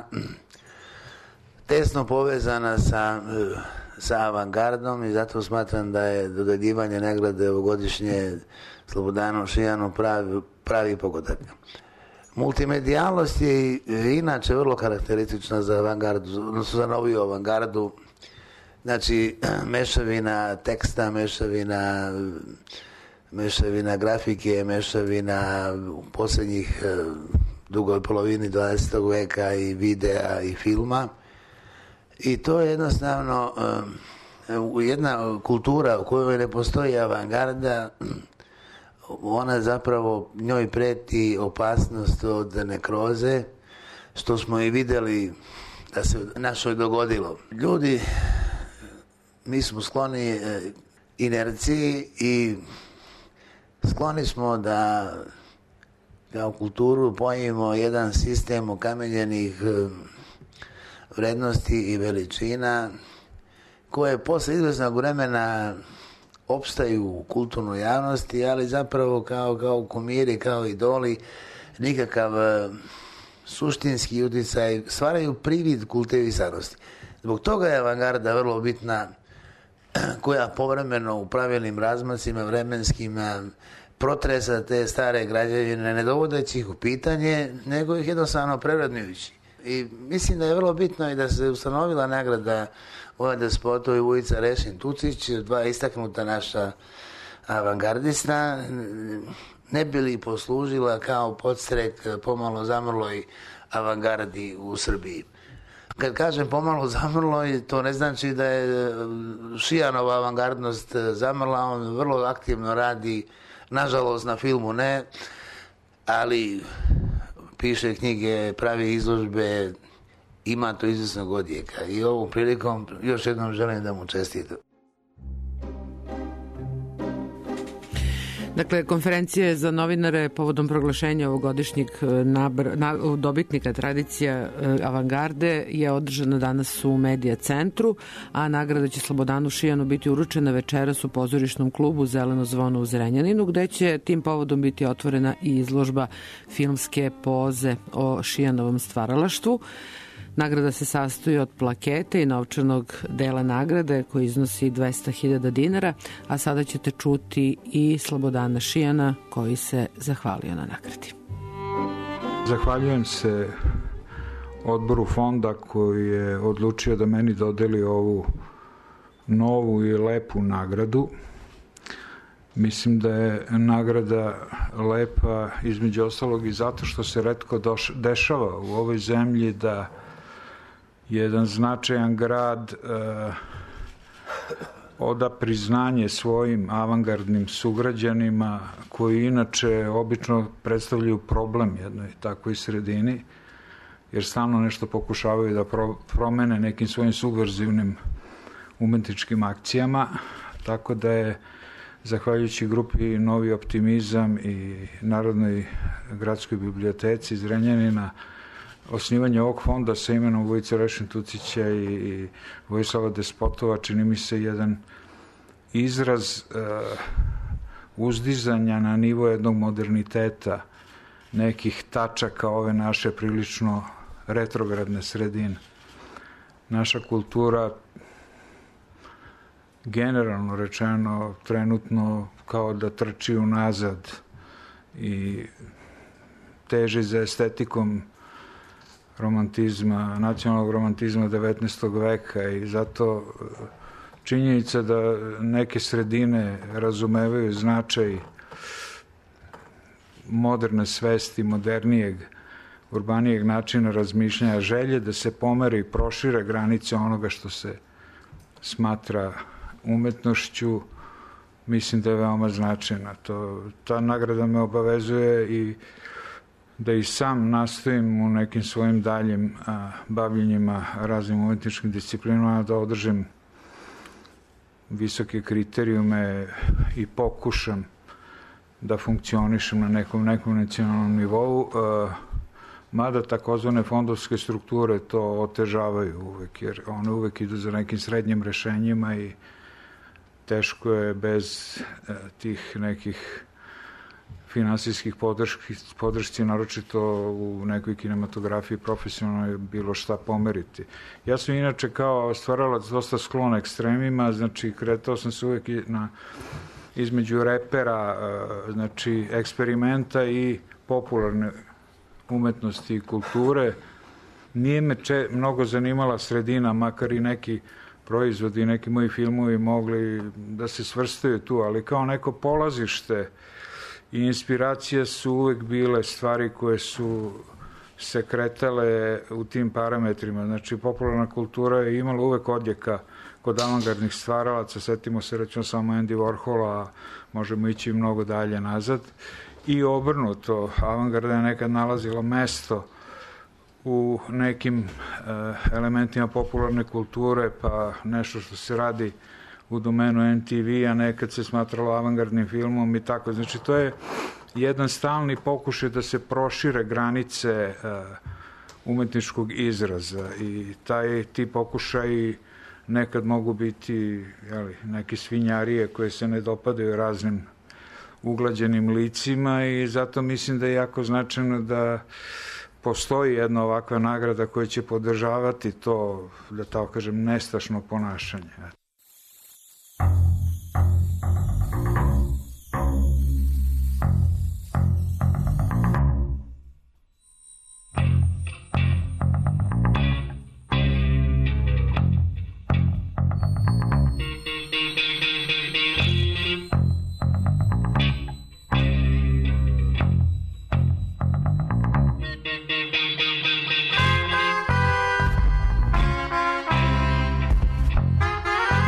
tesno povezana sa, sa avangardom i zato smatram da je dodeljivanje nagrade ovogodišnje Slobodanu Šijanu pravi, pravi pogodak. Multimedijalnost je inače vrlo karakteristična za avangardu, odnosno za noviju avangardu. Znači, mešavina teksta, mešavina mešavina grafike, mešavina u posljednjih dugoj polovini dvadesetog veka i videa i filma. I to je jednostavno jedna kultura u kojoj ne postoji avangarda, ona zapravo njoj preti opasnost od nekroze, što smo i vidjeli da se našoj dogodilo. Ljudi, mi smo skloni inerciji i skloni smo da kao kulturu pojmimo jedan sistem okamenjenih vrednosti i veličina koje posle izvesnog vremena opstaju u kulturnoj javnosti, ali zapravo kao, kao kumiri, kao idoli, nikakav suštinski utjecaj, stvaraju privid kultivisanosti. Zbog toga je avangarda vrlo bitna, koja povremeno u pravilnim razmacima vremenskim protresa te stare građevine, ne dovodeći ih u pitanje, nego ih jednostavno prevrednujući. I mislim da je vrlo bitno i da se ustanovila nagrada Vojislav Despotov i Vujica Rešin Tucić, dva istaknuta naša avangardista, ne bi li poslužila kao podstrek pomalo zamrloj avangardi u Srbiji. Kad kažem pomalo zamrloj, to ne znači da je Šijanova avangardnost zamrla, on vrlo aktivno radi, nažalost na filmu ne, ali piše knjige, pravi izložbe, ima to izvesnog odjeka i ovom prilikom još jednom želim da mu čestitam. Dakle, konferencija za novinare povodom proglašenja ovogodišnjeg nabr, na, dobitnika tradicija avangarde je održana danas u Medija centru, a nagrada će Slobodanu Šijanu biti uručena večeras u pozorišnom klubu Zeleno zvono u Zrenjaninu, gde će tim povodom biti otvorena i izložba filmske poze o Šijanovom stvaralaštvu. Nagrada se sastoji od plakete i novčanog dela nagrade koji iznosi dvesta hiljada dinara, a sada ćete čuti i Slobodana Šijana koji se zahvalio na nagradi. Zahvaljujem se odboru fonda koji je odlučio da meni dodeli ovu novu i lepu nagradu. Mislim da je nagrada lepa između ostalog i zato što se retko doš, dešava u ovoj zemlji da jedan značajan grad uh, oda priznanje svojim avangardnim sugrađanima koji inače obično predstavljaju problem jednoj takvoj sredini, jer stalno nešto pokušavaju da pro, promene nekim svojim subverzivnim umetničkim akcijama, tako da je zahvaljujući grupi Novi optimizam i Narodnoj gradskoj biblioteci iz Zrenjanina osnivanje ovog fonda sa imenom Vojice Rešin Tucića i, i Vojislava Despotova čini mi se jedan izraz uh, uzdizanja na nivo jednog moderniteta nekih tačaka ove naše prilično retrogradne sredine. Naša kultura generalno rečeno trenutno kao da trči unazad i teži za estetikom romantizma, nacionalnog romantizma devetnaestog veka i zato činjenica da neke sredine razumevaju značaj moderne svesti, modernijeg, urbanijeg načina razmišljanja, želje da se pomere i prošire granice onoga što se smatra umetnošću, mislim da je veoma značajna. To, ta nagrada me obavezuje i da i sam nastojim u nekim svojim daljim a, bavljenjima raznim umetničkim disciplinama da održim visoke kriterijume i pokušam da funkcionišem na nekom nekom nacionalnom nivou, a, mada takozvane fondovske strukture to otežavaju uvek, jer one uvek idu za nekim srednjim rešenjima i teško je bez a, tih nekih finansijskih podrški, podršci, naročito u nekoj kinematografiji profesionalno bilo šta pomeriti. Ja sam inače kao stvaralac dosta sklon ekstremima, znači kretao sam se uvek na, između repera, znači eksperimenta i popularne umetnosti i kulture. Nije me če, mnogo zanimala sredina, makar i neki proizvodi i neki moji filmovi mogli da se svrstaju tu, ali kao neko polazište i inspiracija su uvek bile stvari koje su se kretale u tim parametrima. Znači, popularna kultura je imala uvek odjeka kod avangardnih stvaralaca, setimo se recimo samo Andy Warhola, a možemo ići mnogo dalje nazad. I obrnuto, avangarda je nekad nalazila mesto u nekim uh, elementima popularne kulture, pa nešto što se radi u domenu M T V, a nekad se smatralo avangardnim filmom i tako. Znači, to je jedan stalni pokušaj da se prošire granice uh, umetničkog izraza i taj, ti pokušaji nekad mogu biti jeli, neke svinjarije koje se ne dopadaju raznim uglađenim licima i zato mislim da je jako značajno da postoji jedna ovakva nagrada koja će podržavati to, da tako kažem, nestašno ponašanje. Thank you.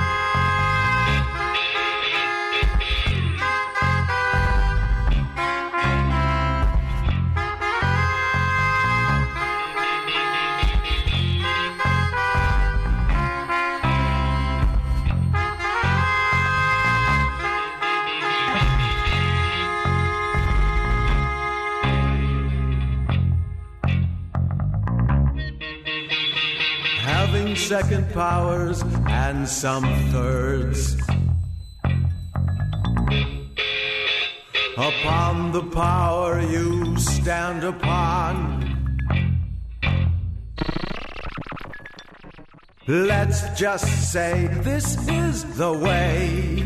having second powers and some thirds. Upon the power you stand upon, let's just say this is the way.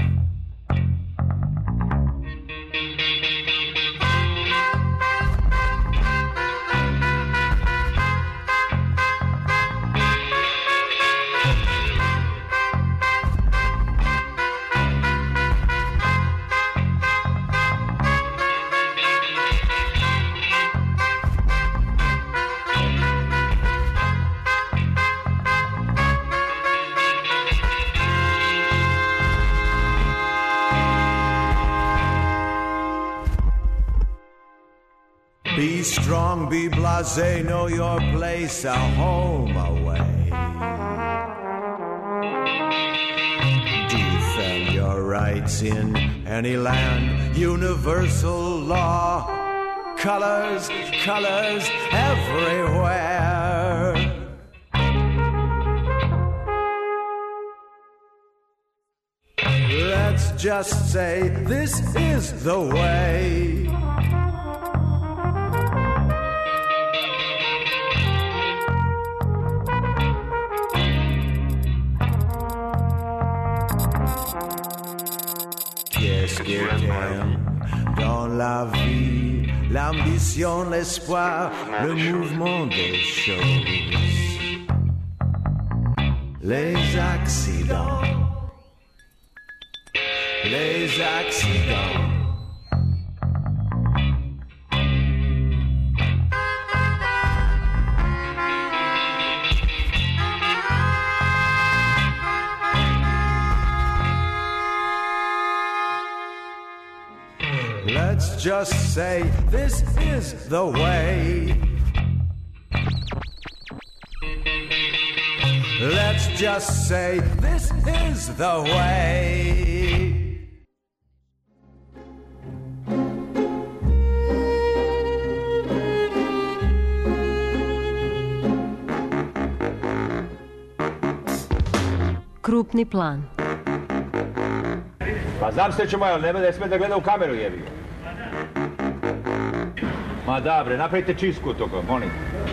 Be strong, be blasé, know your place, a home away. Defend your rights in any land, universal law. Colors, colors everywhere. Let's just say this is the way. Qu'est-ce que t'aimes dans la vie? L'ambition, l'espoir, le mouvement des choses. Les accidents, les accidents. Let's just say this is the way. Let's just say this is the way. Krupni plan. Pa znam ste ćemo, ali nema da sme da gleda u kameru, jebi. Ma da bre, napravite čistku od toga, molim.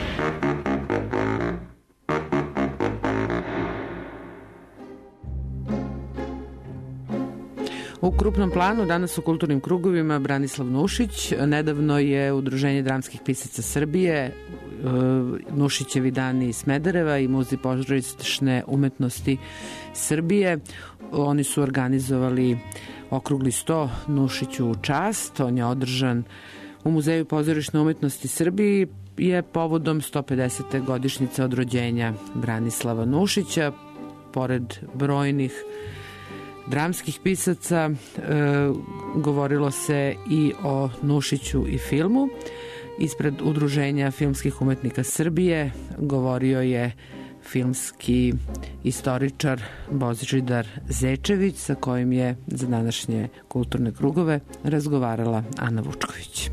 U krupnom planu danas u kulturnim krugovima Branislav Nušić. Nedavno je Udruženje dramskih pisaca Srbije, Nušićevi dani iz Smedereva i Muzeji pozorišne umetnosti Srbije. Oni su organizovali okrugli sto Nušiću u čast. On je održan u Muzeju pozorišne umetnosti Srbije je povodom sto pedesete godišnjice od rođenja Branislava Nušića. Pored brojnih dramskih pisaca e, govorilo se i o Nušiću i filmu. Ispred Udruženja filmskih umetnika Srbije govorio je filmski istoričar Božidar Zečević, sa kojim je za današnje kulturne krugove razgovarala Ana Vučković.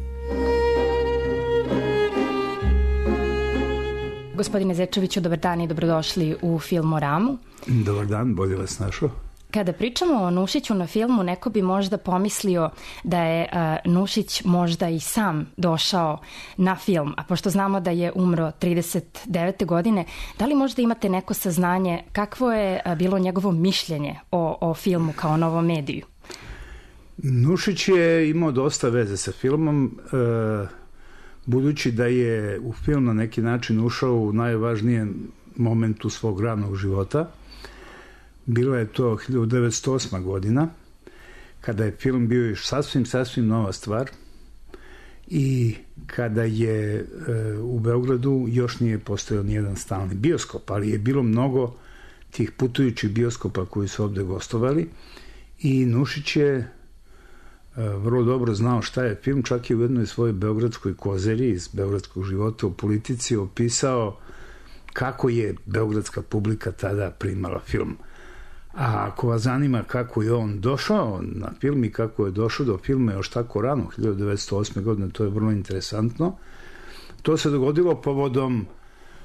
Gospodine Zečeviću, dobar dan i dobrodošli u Filmoramu. Dobar dan, bolje vas našao. Kada pričamo o Nušiću na filmu, neko bi možda pomislio da je uh, Nušić možda i sam došao na film, a pošto znamo da je umro trideset devete godine, da li možda imate neko saznanje kakvo je uh, bilo njegovo mišljenje o, o filmu kao novom mediju? Nušić je imao dosta veze sa filmom, uh, budući da je u film na neki način ušao u najvažnijem momentu svog ranog života. Bila je to hiljadu devetsto osma godina, kada je film bio još sasvim, sasvim nova stvar i kada je e, u Beogradu još nije postojao nijedan stalni bioskop, ali je bilo mnogo tih putujućih bioskopa koji su ovde gostovali i Nušić je e, vrlo dobro znao šta je film, čak je u jednoj svojoj beogradskoj kozeri iz beogradskog života u politici opisao kako je beogradska publika tada primala film. A ako vas zanima kako je on došao na film i kako je došao do filma još tako rano, hiljadu devetsto osme godine, to je vrlo interesantno. To se dogodilo povodom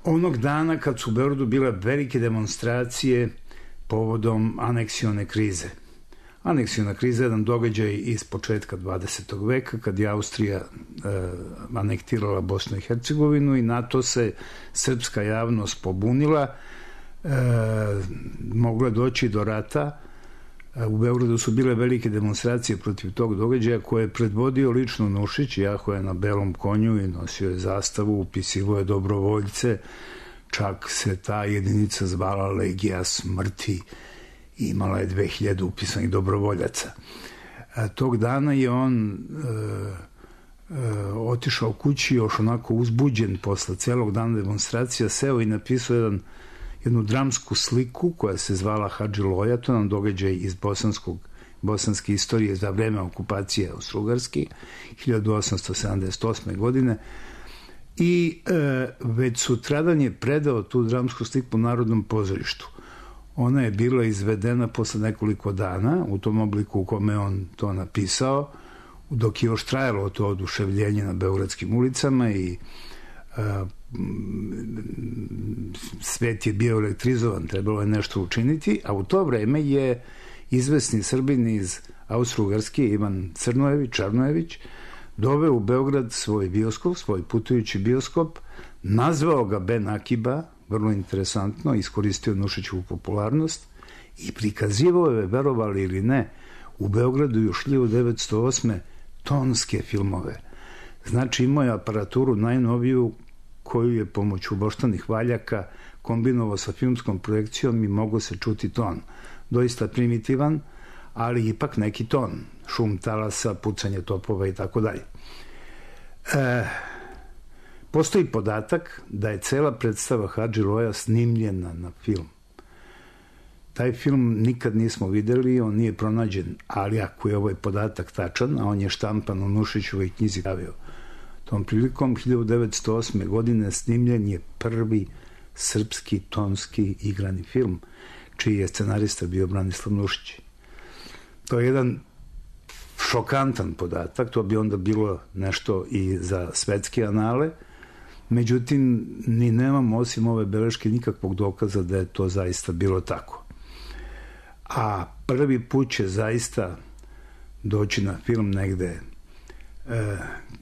onog dana kad su u Beogradu bile velike demonstracije povodom aneksione krize. Aneksiona kriza je jedan događaj iz početka dvadesetog veka, kad je Austrija e, anektirala Bosnu i Hercegovinu i na to se srpska javnost pobunila. E, moglo je doći do rata. E, u Beogradu su bile velike demonstracije protiv tog događaja koje je predvodio lično Nušić, jako je na belom konju i nosio je zastavu, upisivo je dobrovoljce, čak se ta jedinica zvala Legija smrti, imala je dve hiljade upisanih dobrovoljaca. A, tog dana je on e, e, otišao kući još onako uzbuđen posle celog dana demonstracija, seo i napisao jedan, jednu dramsku sliku koja se zvala Hadži Loja, to nam događaj iz bosanskog, bosanske istorije za vreme okupacije Austro-Ugarske, hiljadu osamsto sedamdeset osme. godine, i e, već sutradan je predao tu dramsku sliku Narodnom pozorištu. Ona je bila izvedena posle nekoliko dana u tom obliku u kome on to napisao, dok je još trajalo to oduševljenje na beogradskim ulicama i a, svet je bio elektrizovan, trebalo je nešto učiniti, a u to vreme je izvesni Srbin iz Austro-Ugarske, Ivan Crnojević, Čarnojević, doveo u Beograd svoj bioskop, svoj putujući bioskop, nazvao ga Ben Akiba, vrlo interesantno, iskoristio Nušićevu popularnost i prikazivao je, verovali ili ne, u Beogradu još hiljadu devetsto osme. tonske filmove. Znači imao je aparaturu najnoviju koju je pomoću boštanih valjaka kombinovao sa filmskom projekcijom i mogo se čuti ton. Doista primitivan, ali ipak neki ton. Šum talasa, pucanje topova i tako dalje. E, postoji podatak da je cela predstava Hadži Loja snimljena na film. Taj film nikad nismo videli, on nije pronađen, ali ako je ovaj podatak tačan, a on je štampan u Nušićevoj knjizi javio, tom prilikom hiljadu devetsto osme. godine snimljen je prvi srpski tonski igrani film, čiji je scenarista bio Branislav Nušić. To je jedan šokantan podatak, to bi onda bilo nešto i za svetske anale, međutim, ni nemamo osim ove beleške nikakvog dokaza da je to zaista bilo tako. A prvi put će zaista doći na film negde e,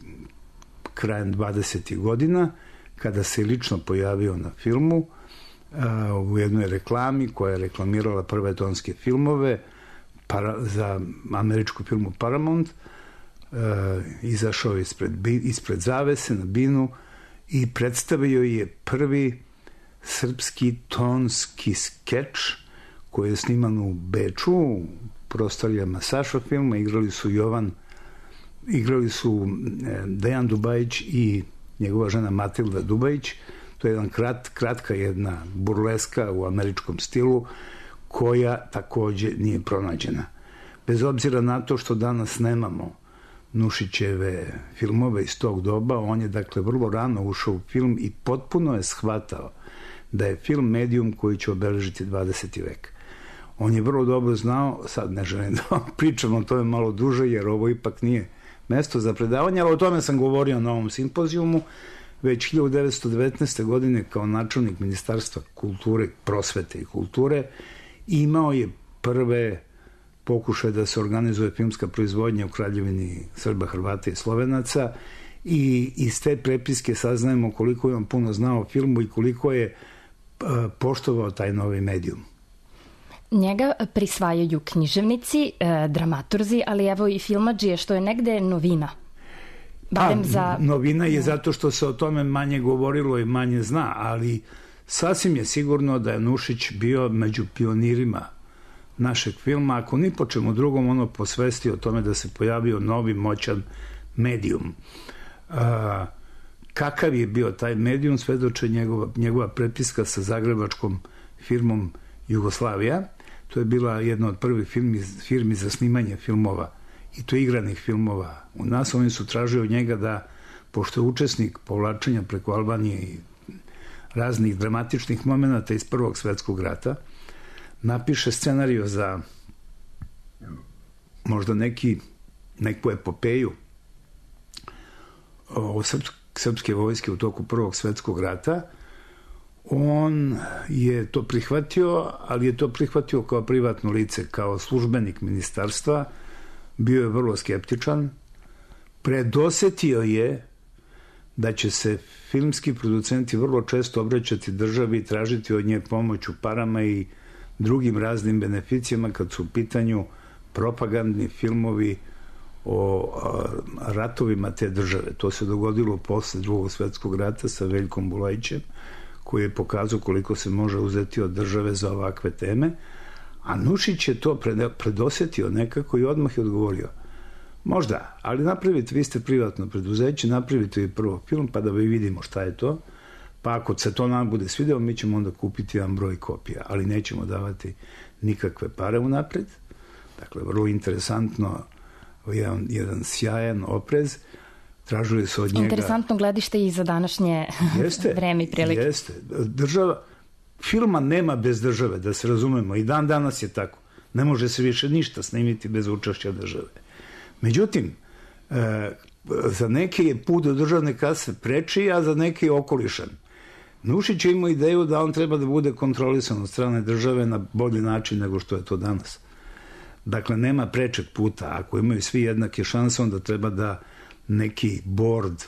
krajem dvadesetih godina, kada se lično pojavio na filmu e, u jednoj reklami koja je reklamirala prve tonske filmove para, za američku filmu Paramount. E, izašao ispred, ispred zavese na binu i predstavio je prvi srpski tonski skeč koji je sniman u Beču, u prostorijama Saša filma. Igrali su Jovan, igrali su Dejan Dubajić i njegova žena Matilda Dubajić. To je jedan krat, kratka jedna burleska u američkom stilu koja takođe nije pronađena. Bez obzira na to što danas nemamo Nušićeve filmove iz tog doba, on je dakle vrlo rano ušao u film i potpuno je shvatao da je film medijum koji će obeležiti dvadeseti vek. On je vrlo dobro znao, sad ne želim da pričam o tome malo duže, jer ovo ipak nije mesto za predavanje, ali o tome sam govorio na ovom simpozijumu, već hiljadu devetsto devetnaeste. godine kao načelnik Ministarstva kulture, prosvete i kulture imao je prve pokušaje da se organizuje filmska proizvodnja u Kraljevini Srba, Hrvata i Slovenaca, i iz te prepiske saznajemo koliko je on puno znao o filmu i koliko je poštovao taj novi medijum. Njega prisvajaju književnici, e, dramaturzi, ali evo i filmadžije, što je negde novina. Barem pa, za... novina je zato što se o tome manje govorilo i manje zna, ali sasvim je sigurno da je Nušić bio među pionirima našeg filma, ako ni po čemu drugom, ono posvesti o tome da se pojavio novi moćan medijum. A, kakav je bio taj medijum, svedoče njegova, njegova prepiska sa zagrebačkom firmom Jugoslavija. To je bila jedna od prvih firmi, firmi za snimanje filmova, i to igranih filmova u nas. Oni su tražili od njega da, pošto je učesnik povlačenja preko Albanije i raznih dramatičnih momenata iz Prvog svetskog rata, napiše scenariju za možda neki, neku epopeju o srpske vojske u toku Prvog svetskog rata, On je to prihvatio, ali je to prihvatio kao privatno lice, kao službenik ministarstva. Bio je vrlo skeptičan. Predosetio je da će se filmski producenti vrlo često obraćati državi i tražiti od nje pomoć u parama i drugim raznim beneficijama kad su u pitanju propagandni filmovi o a, ratovima te države. To se dogodilo posle Drugog svetskog rata sa Veljkom Bulajićem, koji je pokazao koliko se može uzeti od države za ovakve teme, a Nušić je to predosetio nekako i odmah je odgovorio: možda, ali napravite, vi ste privatno preduzeće, napravite vi prvo film pa da vi vidimo šta je to, pa ako se to nam bude svidelo, mi ćemo onda kupiti jedan broj kopija, ali nećemo davati nikakve pare unapred. Dakle, vrlo interesantno, jedan, jedan sjajan oprez. Tražili su od njega... Interesantno gledište i za današnje jeste, vreme i prilike. Jeste. Država, filma nema bez države, da se razumemo. I dan danas je tako. Ne može se više ništa snimiti bez učešća države. Međutim, e, za neke je put do državne kase preči, a za neke je okolišan. Nušić je imao ideju da on treba da bude kontrolisan od strane države na bolji način nego što je to danas. Dakle, nema prečeg puta. Ako imaju svi jednake šanse, onda treba da neki board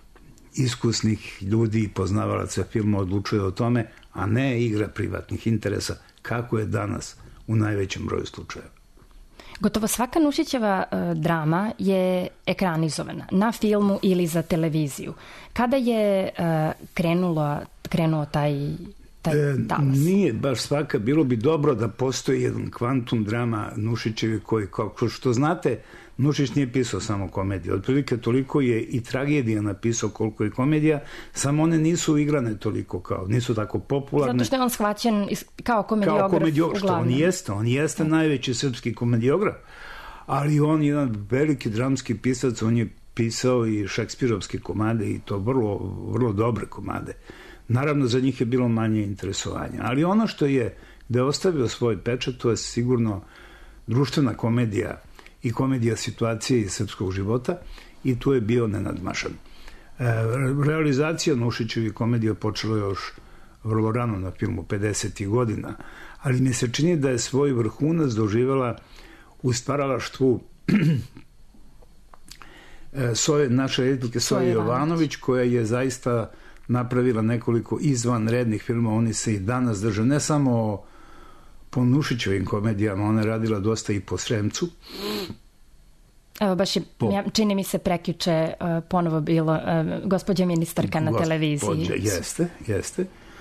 iskusnih ljudi i poznavalaca filma odlučuje o tome, a ne igra privatnih interesa, kako je danas u najvećem broju slučajeva. Gotovo svaka Nušićeva uh, drama je ekranizovana na filmu ili za televiziju. Kada je uh, krenulo, krenuo taj, taj e, talas? Nije baš svaka. Bilo bi dobro da postoji jedan kvantum drama Nušićevi koji, kao što znate, Nušić nije pisao samo komedije. Otprilike toliko je i tragedija napisao koliko je komedija, samo one nisu igrane toliko kao, nisu tako popularne. Zato što je on shvaćen kao komediograf, kao komediograf, uglavnom. On jeste, on jeste najveći srpski komediograf, ali on je jedan veliki dramski pisac, on je pisao i šekspirovske komade i to vrlo, vrlo dobre komade. Naravno, za njih je bilo manje interesovanja, ali ono što je, da je ostavio svoj pečat, to je sigurno društvena komedija i komedija situacije iz srpskog života i tu je bio nenadmašan. E, realizacija Nušićevi komedija počela još vrlo rano na filmu, pedesetih godina, ali mi se čini da je svoj vrhunac doživjela u stvaralaštvu Soje, naše rediteljke Soje Jovanović, koja je zaista napravila nekoliko izvanrednih filmova. Oni se i danas drže, ne samo po Nušićevim komedijama, ona je radila dosta i po Sremcu. Evo, baš je, po... čini mi se prekjuče uh, ponovo bilo uh, gospođa ministarka na Gospođa, televiziji. Jeste, jeste.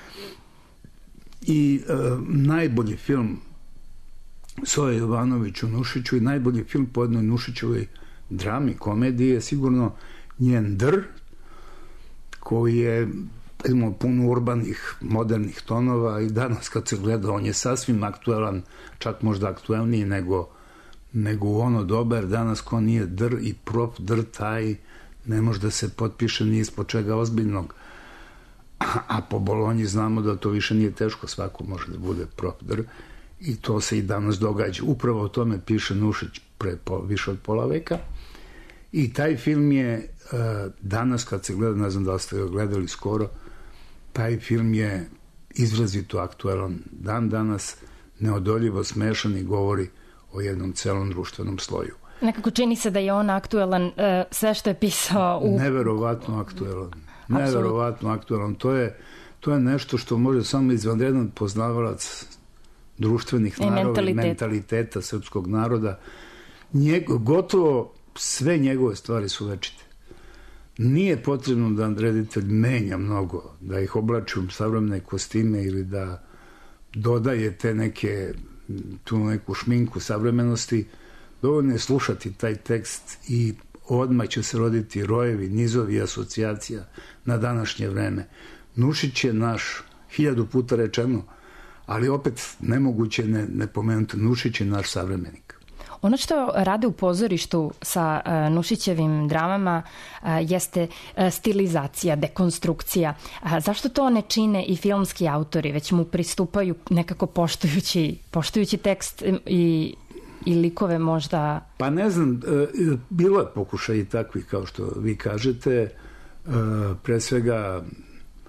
I uh, najbolji film Soje Jovanović u Nušiću i najbolji film po jednoj Nušićevoj drami, komediji je sigurno njen Dr, koji je imao puno urbanih, modernih tonova i danas kad se gleda, on je sasvim aktuelan, čak možda aktuelniji nego, nego u ono doba, jer danas ko nije Dr i prof Dr, taj ne može da se potpiše ni ispod čega ozbiljnog. A, a po Bolonji znamo da to više nije teško, svako može da bude prof Dr i to se i danas događa. Upravo o tome piše Nušić pre po, više od pola veka. I taj film je uh, danas kad se gleda, ne znam da li ste ga gledali skoro, taj film je izrazito aktuelan. Dan danas neodoljivo smešan i govori o jednom celom društvenom sloju. Nekako čini se da je on aktuelan, uh, sve što je pisao u... Neverovatno aktuelan. Neverovatno aktuelan. To je, to je nešto što može samo izvanredan poznavalac društvenih naroda i mentaliteta. mentaliteta srpskog naroda. Njego, gotovo sve njegove stvari su večite. Nije potrebno da reditelj menja mnogo, da ih oblači u savremene kostime ili da dodaje te neke, tu neku šminku savremenosti. Dovoljno je slušati taj tekst i odmah će se roditi rojevi, nizovi asocijacija na današnje vreme. Nušić je naš, hiljadu puta rečeno, ali opet nemoguće ne, ne pomenuti, Nušić je naš savremenik. Ono što rade u pozorištu sa uh, Nušićevim dramama uh, jeste uh, stilizacija, dekonstrukcija. Uh, zašto to ne čine i filmski autori, već mu pristupaju nekako poštujući, poštujući tekst i, i likove možda? Pa ne znam, uh, bilo je pokušaj i takvih, kao što vi kažete, uh, pre svega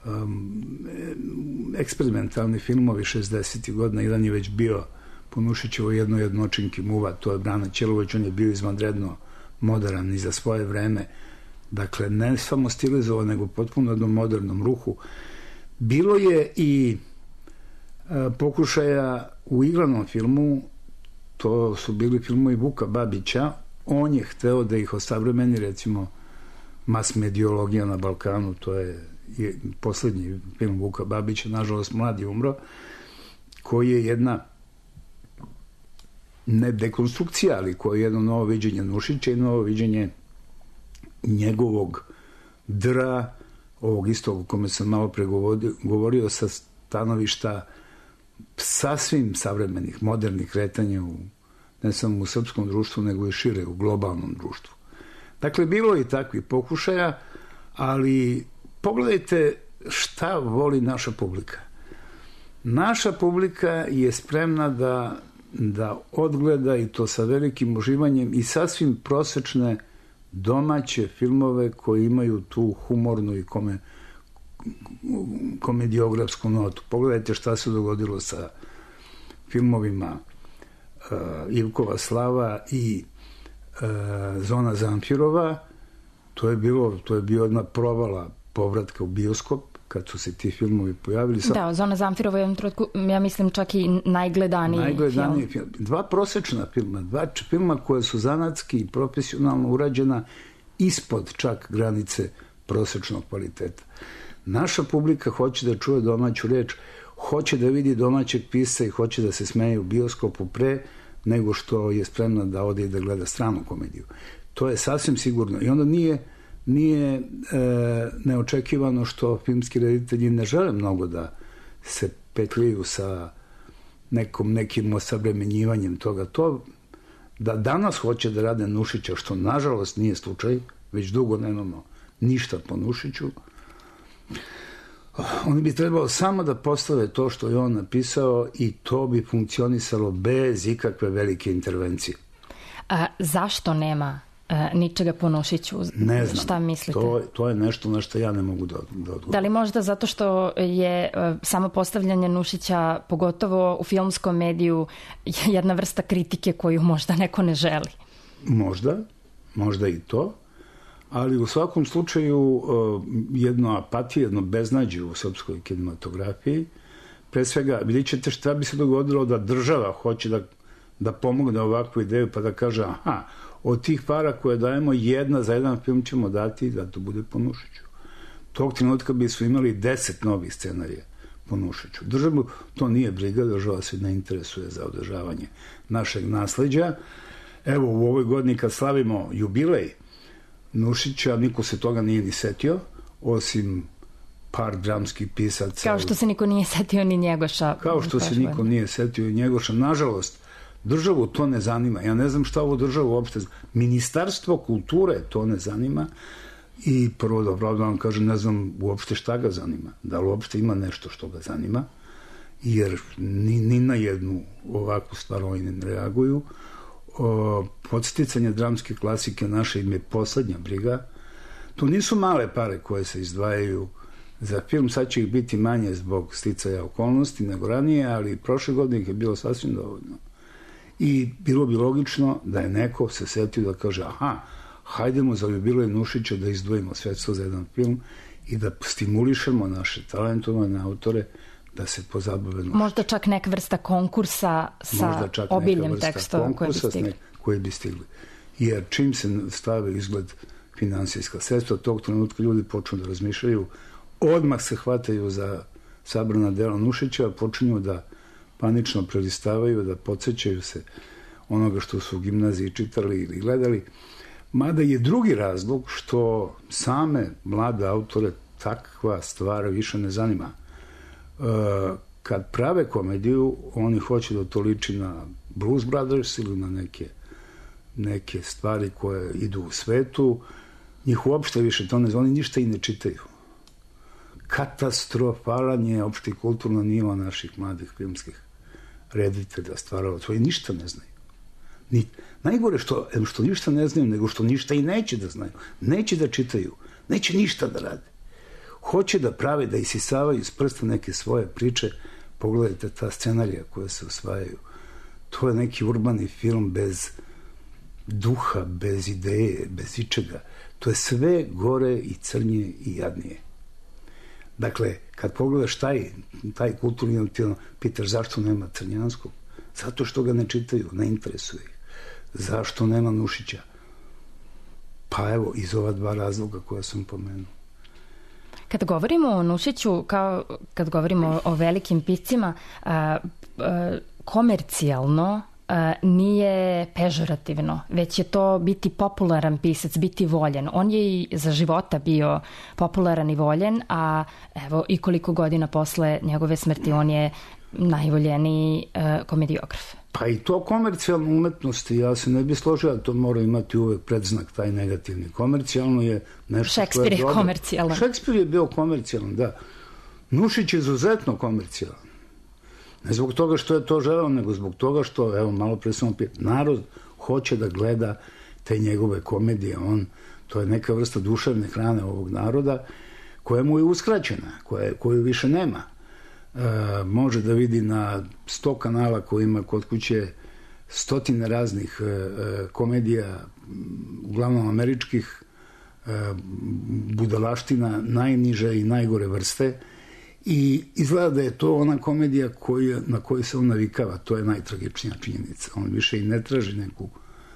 um, eksperimentalni filmovi šezdesetih godina. Jedan je već bio po Nušićevo Jedno jednočinki muva, to je Brana Ćelović, on je bio izvanredno moderan i za svoje vreme. Dakle, ne samo stilizovan, nego potpuno jednom modernom ruhu. Bilo je i a, pokušaja u igranom filmu, to su bili filmovi Vuka Babića, on je hteo da ih osavremeni, recimo Mas-mediologija na Balkanu, to je, je poslednji film Vuka Babića, nažalost mlad je umro, koji je jedna ne dekonstrukcija, ali koji je jedno novo viđenje Nušića i novo viđenje njegovog dra, ovog istog o kome sam malo pre govorio, sa stanovišta sasvim savremenih, modernih kretanja u, ne samo u srpskom društvu, nego i šire, u globalnom društvu. Dakle, bilo je i takvih pokušaja, ali pogledajte šta voli naša publika. Naša publika je spremna da, da odgleda, i to sa velikim uživanjem, i sasvim prosečne domaće filmove koji imaju tu humornu i kome, komediografsku notu. Pogledajte šta se dogodilo sa filmovima uh, Ivkova Slava i uh, Zona Zamfirova. To je bilo, to je bio jedna provala povratka u bioskop kad su se ti filmovi pojavili. Sam... Da, Zona Zamfirova je trotku, ja mislim čak i najgledaniji, najgledaniji film. film. Dva prosečna filma, dva filma koja su zanatski i profesionalno urađena ispod čak granice prosečnog kvaliteta. Naša publika hoće da čuje domaću reč, hoće da vidi domaćeg pisca i hoće da se smeje u bioskopu pre nego što je spremna da ode i da gleda stranu komediju. To je sasvim sigurno. I onda nije, nije e, neočekivano što filmski reditelji ne žele mnogo da se petljaju sa nekom, nekim osavremenjivanjem toga. To da danas hoće da rade Nušića, što nažalost nije slučaj, već dugo nemamo ništa po Nušiću, oni bi trebalo samo da postave to što je on napisao i to bi funkcionisalo bez ikakve velike intervencije. A zašto nema a, ničega po Nušiću? Ne znam. Šta mislite? To, to je nešto na što ja ne mogu da, da odgovorim. Da li možda zato što je a, samo postavljanje Nušića, pogotovo u filmskom mediju, jedna vrsta kritike koju možda neko ne želi? Možda, možda i to. Ali u svakom slučaju jedno apatije, jedno beznađe u srpskoj kinematografiji. Pre svega, vidjet ćete šta bi se dogodilo da država hoće da, da pomogne ovakvu ideju pa da kaže, aha, od tih para koje dajemo, jedna za jedan film ćemo dati da to bude po Nušiću. Tog trenutka bi su imali deset novih scenarija po Nušiću. Državu to nije briga, država se ne interesuje za održavanje našeg nasleđa. Evo, u ovoj godini kad slavimo jubilej Nušića, niko se toga nije ni setio, osim par dramskih pisaca. Kao što se niko nije setio ni Njegoša. Kao što se niko nije setio i Njegoša. Nažalost, državu to ne zanima. Ja ne znam šta ovo državu uopšte... Ministarstvo kulture to ne zanima i prvo da pravda vam kažem, ne znam uopšte šta ga zanima. Da li uopšte ima nešto što ga zanima, jer ni, ni na jednu ovakvu stvar oni ne reaguju. O, podsticanje dramske klasike naše im je poslednja briga. To nisu male pare koje se izdvajaju za film, sad će ih biti manje zbog sticaja okolnosti nego ranije, ali prošle godine ih je bilo sasvim dovoljno. I bilo bi logično da je neko se setio da kaže, aha, hajdemo za jubilej Nušića da izdvojimo sredstvo za jedan film i da stimulišemo naše talentovane autore da se pozabave Nušića. Možda čak neka vrsta konkursa sa obiljem tekstova koje bi stigli. Koje bi stigli. Jer čim se stave izgled finansijska sredstva, tog trenutka ljudi počnu da razmišljaju, odmah se hvataju za sabrana dela Nušića, počinju da panično prelistavaju, da podsjećaju se onoga što su u gimnaziji čitali ili gledali. Mada je drugi razlog što same mlade autore takva stvar više ne zanima. Kad prave komediju, oni hoće da to liči na Blues Brothers ili na neke, neke stvari koje idu u svetu. Njih uopšte više to ne znaju, oni ništa i ne čitaju. Katastrofalan je opšte i kulturno nivo naših mladih filmskih reditelja, stvaralaca. Oni ništa ne znaju. Ni, najgore što, što ništa ne znaju, nego što ništa i neće da znaju. Neće da čitaju. Neće ništa da rade. hoće da prave, da isisavaju iz prsta neke svoje priče. Pogledajte ta scenarija koja se usvajaju. To je neki urbani film bez duha, bez ideje, bez ičega. To je sve gore i crnje i jadnije. Dakle, kad pogledaš taj, taj kulturni film, pitaš zašto nema Crnjanskog? Zato što ga ne čitaju, ne interesuje ih. Zašto nema Nušića? Pa evo, iz ova dva razloga koja sam pomenuo. Kad govorimo o Nušiću, kao kad govorimo o velikim piscima, a, a, komercijalno a, nije pežorativno, već je to biti popularan pisac, biti voljen. On je i za života bio popularan i voljen, a evo i koliko godina posle njegove smrti on je najvoljeniji a, komediograf. Pa i to komercijalno umetnosti, ja se ne bi složila, to mora imati uvek predznak taj negativni. Komercijalno je nešto Šekspir što je je dobro. komercijalan. Šekspir je bio komercijalan, da. Nušić je izuzetno komercijalan. Ne zbog toga što je to želeo, nego zbog toga što, evo, malo pre sam opet, narod hoće da gleda te njegove komedije. On, to je neka vrsta duševne hrane ovog naroda koja mu je uskraćena, koje, koju više nema. E, može da vidi na sto kanala koji ima kod kuće stotine raznih e, komedija, uglavnom američkih, e, budalaština najniže i najgore vrste, i izgleda da je to ona komedija koju, na koju se on navikava. To je najtragičnija činjenica. On više i ne traži neku,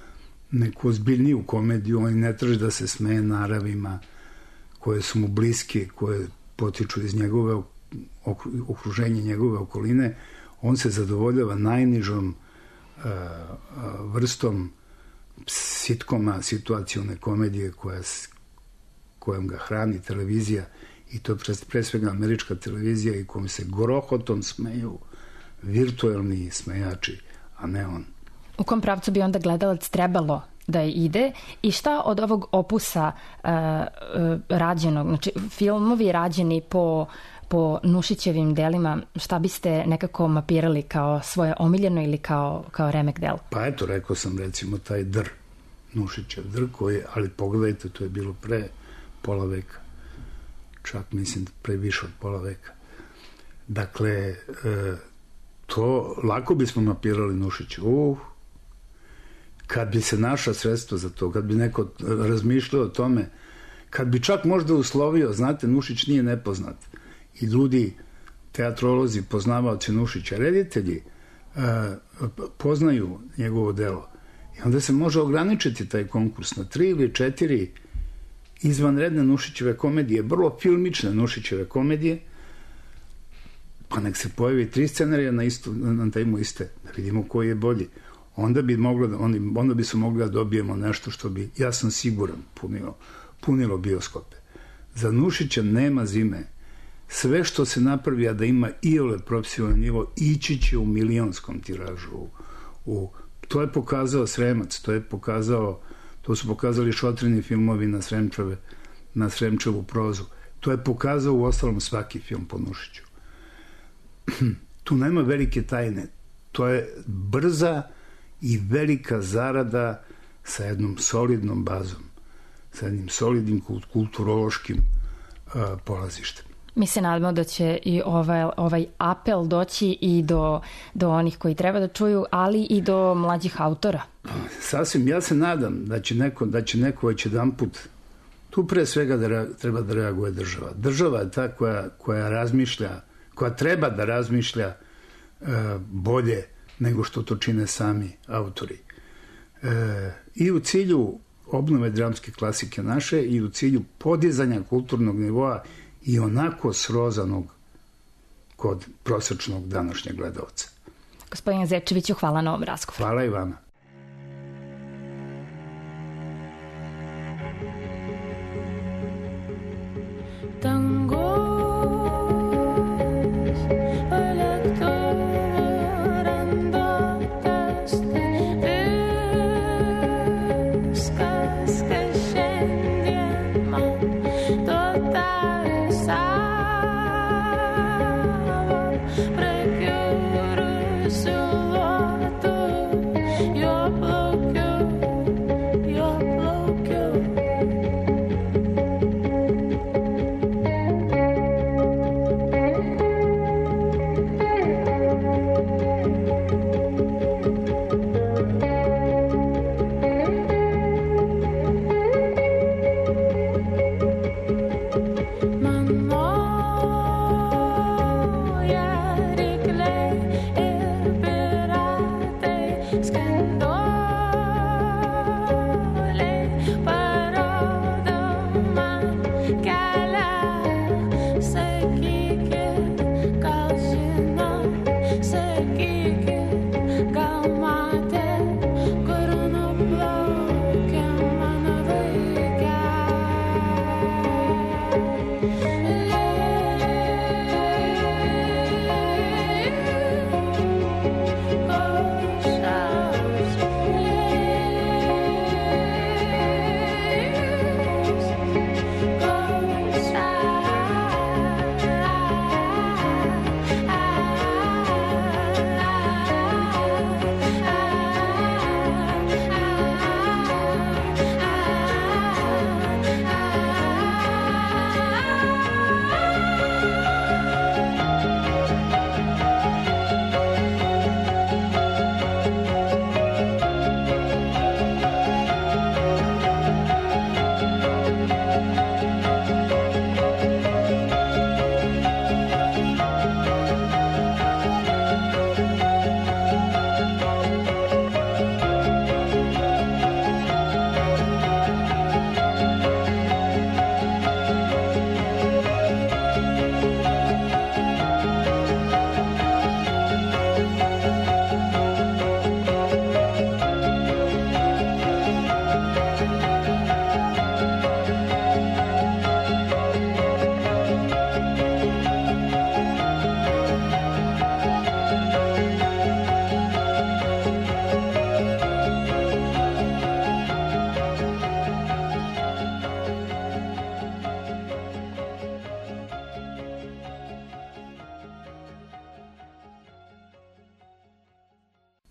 neku ozbiljniju komediju, on ne traži da se smeje naravima koje su mu bliske, koje potiču iz njegove okruženje, njegove okoline. On se zadovoljava najnižom uh, vrstom sitkoma, situacione komedije koja, kojom ga hrani televizija, i to pre, pre svega američka televizija, i kojom se grohotom smeju virtuelni smejači, a ne on. U kom pravcu bi onda gledalac trebalo da ide i šta od ovog opusa uh, uh, rađenog, znači filmovi rađeni po po Nušićevim delima, šta biste nekako mapirali kao svoje omiljeno ili kao, kao remek del? Pa eto, rekao sam recimo taj Dr, Nušićev Dr, koji, ali pogledajte, to je bilo pre pola veka. Čak mislim pre više od pola veka. Dakle, e, to lako bismo mapirali Nušića. Uh, kad bi se našla sredstva za to, kad bi neko razmišljao o tome, kad bi čak možda uslovio, znate, Nušić nije nepoznat. I ljudi, teatrolozi, poznavaoci Nušića, reditelji, uh, poznaju njegovo delo. I onda se može ograničiti taj konkurs na tri ili četiri izvanredne Nušićeve komedije, vrlo filmične Nušićeve komedije, pa nek se pojavi tri scenarija na, istu, na temu iste, da vidimo koji je bolji. Onda bi, moglo da, onda bi su mogli da dobijemo nešto što bi, ja sam siguran, punilo, punilo bioskope. Za Nušića nema zime. Sve što se napravi, a da ima iole profesionalni nivo, ići će u milionskom tiražu. U, u, to je pokazao Sremac, to je pokazao, to su pokazali Šotrini filmovi na Sremčeve, na Sremčevu prozu. To je pokazao u ostalom svaki film po Nušiću. Tu nema velike tajne. To je brza i velika zarada sa jednom solidnom bazom, sa jednim solidnim kulturološkim uh, polazištem. Mi se nadamo da će i ovaj, ovaj apel doći i do, do onih koji treba da čuju, ali i do mlađih autora. Sasvim, ja se nadam da će neko, da će neko već jedan put, tu pre svega da re, treba da reaguje država. Država je ta koja, koja razmišlja, koja treba da razmišlja e, bolje nego što to čine sami autori. E, I u cilju obnove dramske klasike naše i u cilju podizanja kulturnog nivoa i onako srozanog kod prosečnog današnjeg gledalca. Gospodine Zečeviću, hvala na ovom razgovoru. Hvala i vama. You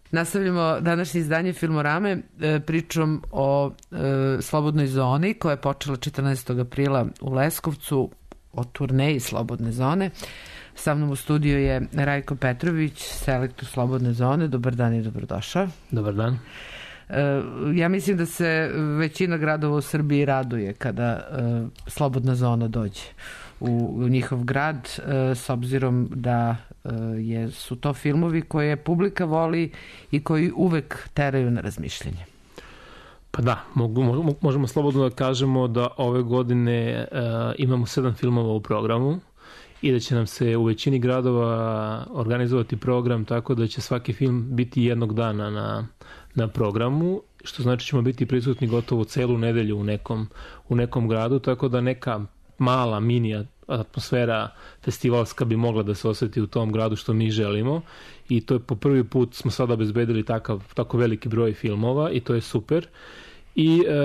Nastavljamo današnje izdanje Filmorame e, pričom o e, Slobodnoj zoni koja je počela četrnaestog aprila u Leskovcu, o turneji Slobodne zone. Sa mnom u studiju je Rajko Petrović, selektor Slobodne zone. Dobar dan i dobrodošao. Dobar dan. E, ja mislim da se većina gradova u Srbiji raduje kada e, Slobodna zona dođe u, u njihov grad, e, s obzirom da je, su to filmovi koje publika voli i koji uvek teraju na razmišljanje. Pa da, mogu, možemo slobodno da kažemo da ove godine uh, imamo sedam filmova u programu i da će nam se u većini gradova organizovati program tako da će svaki film biti jednog dana na, na programu, što znači ćemo biti prisutni gotovo celu nedelju u nekom, u nekom gradu, tako da neka mala mini atmosfera festivalska bi mogla da se osjeti u tom gradu što mi želimo i to je po prvi put smo sada obezbedili takav, tako veliki broj filmova i to je super i e,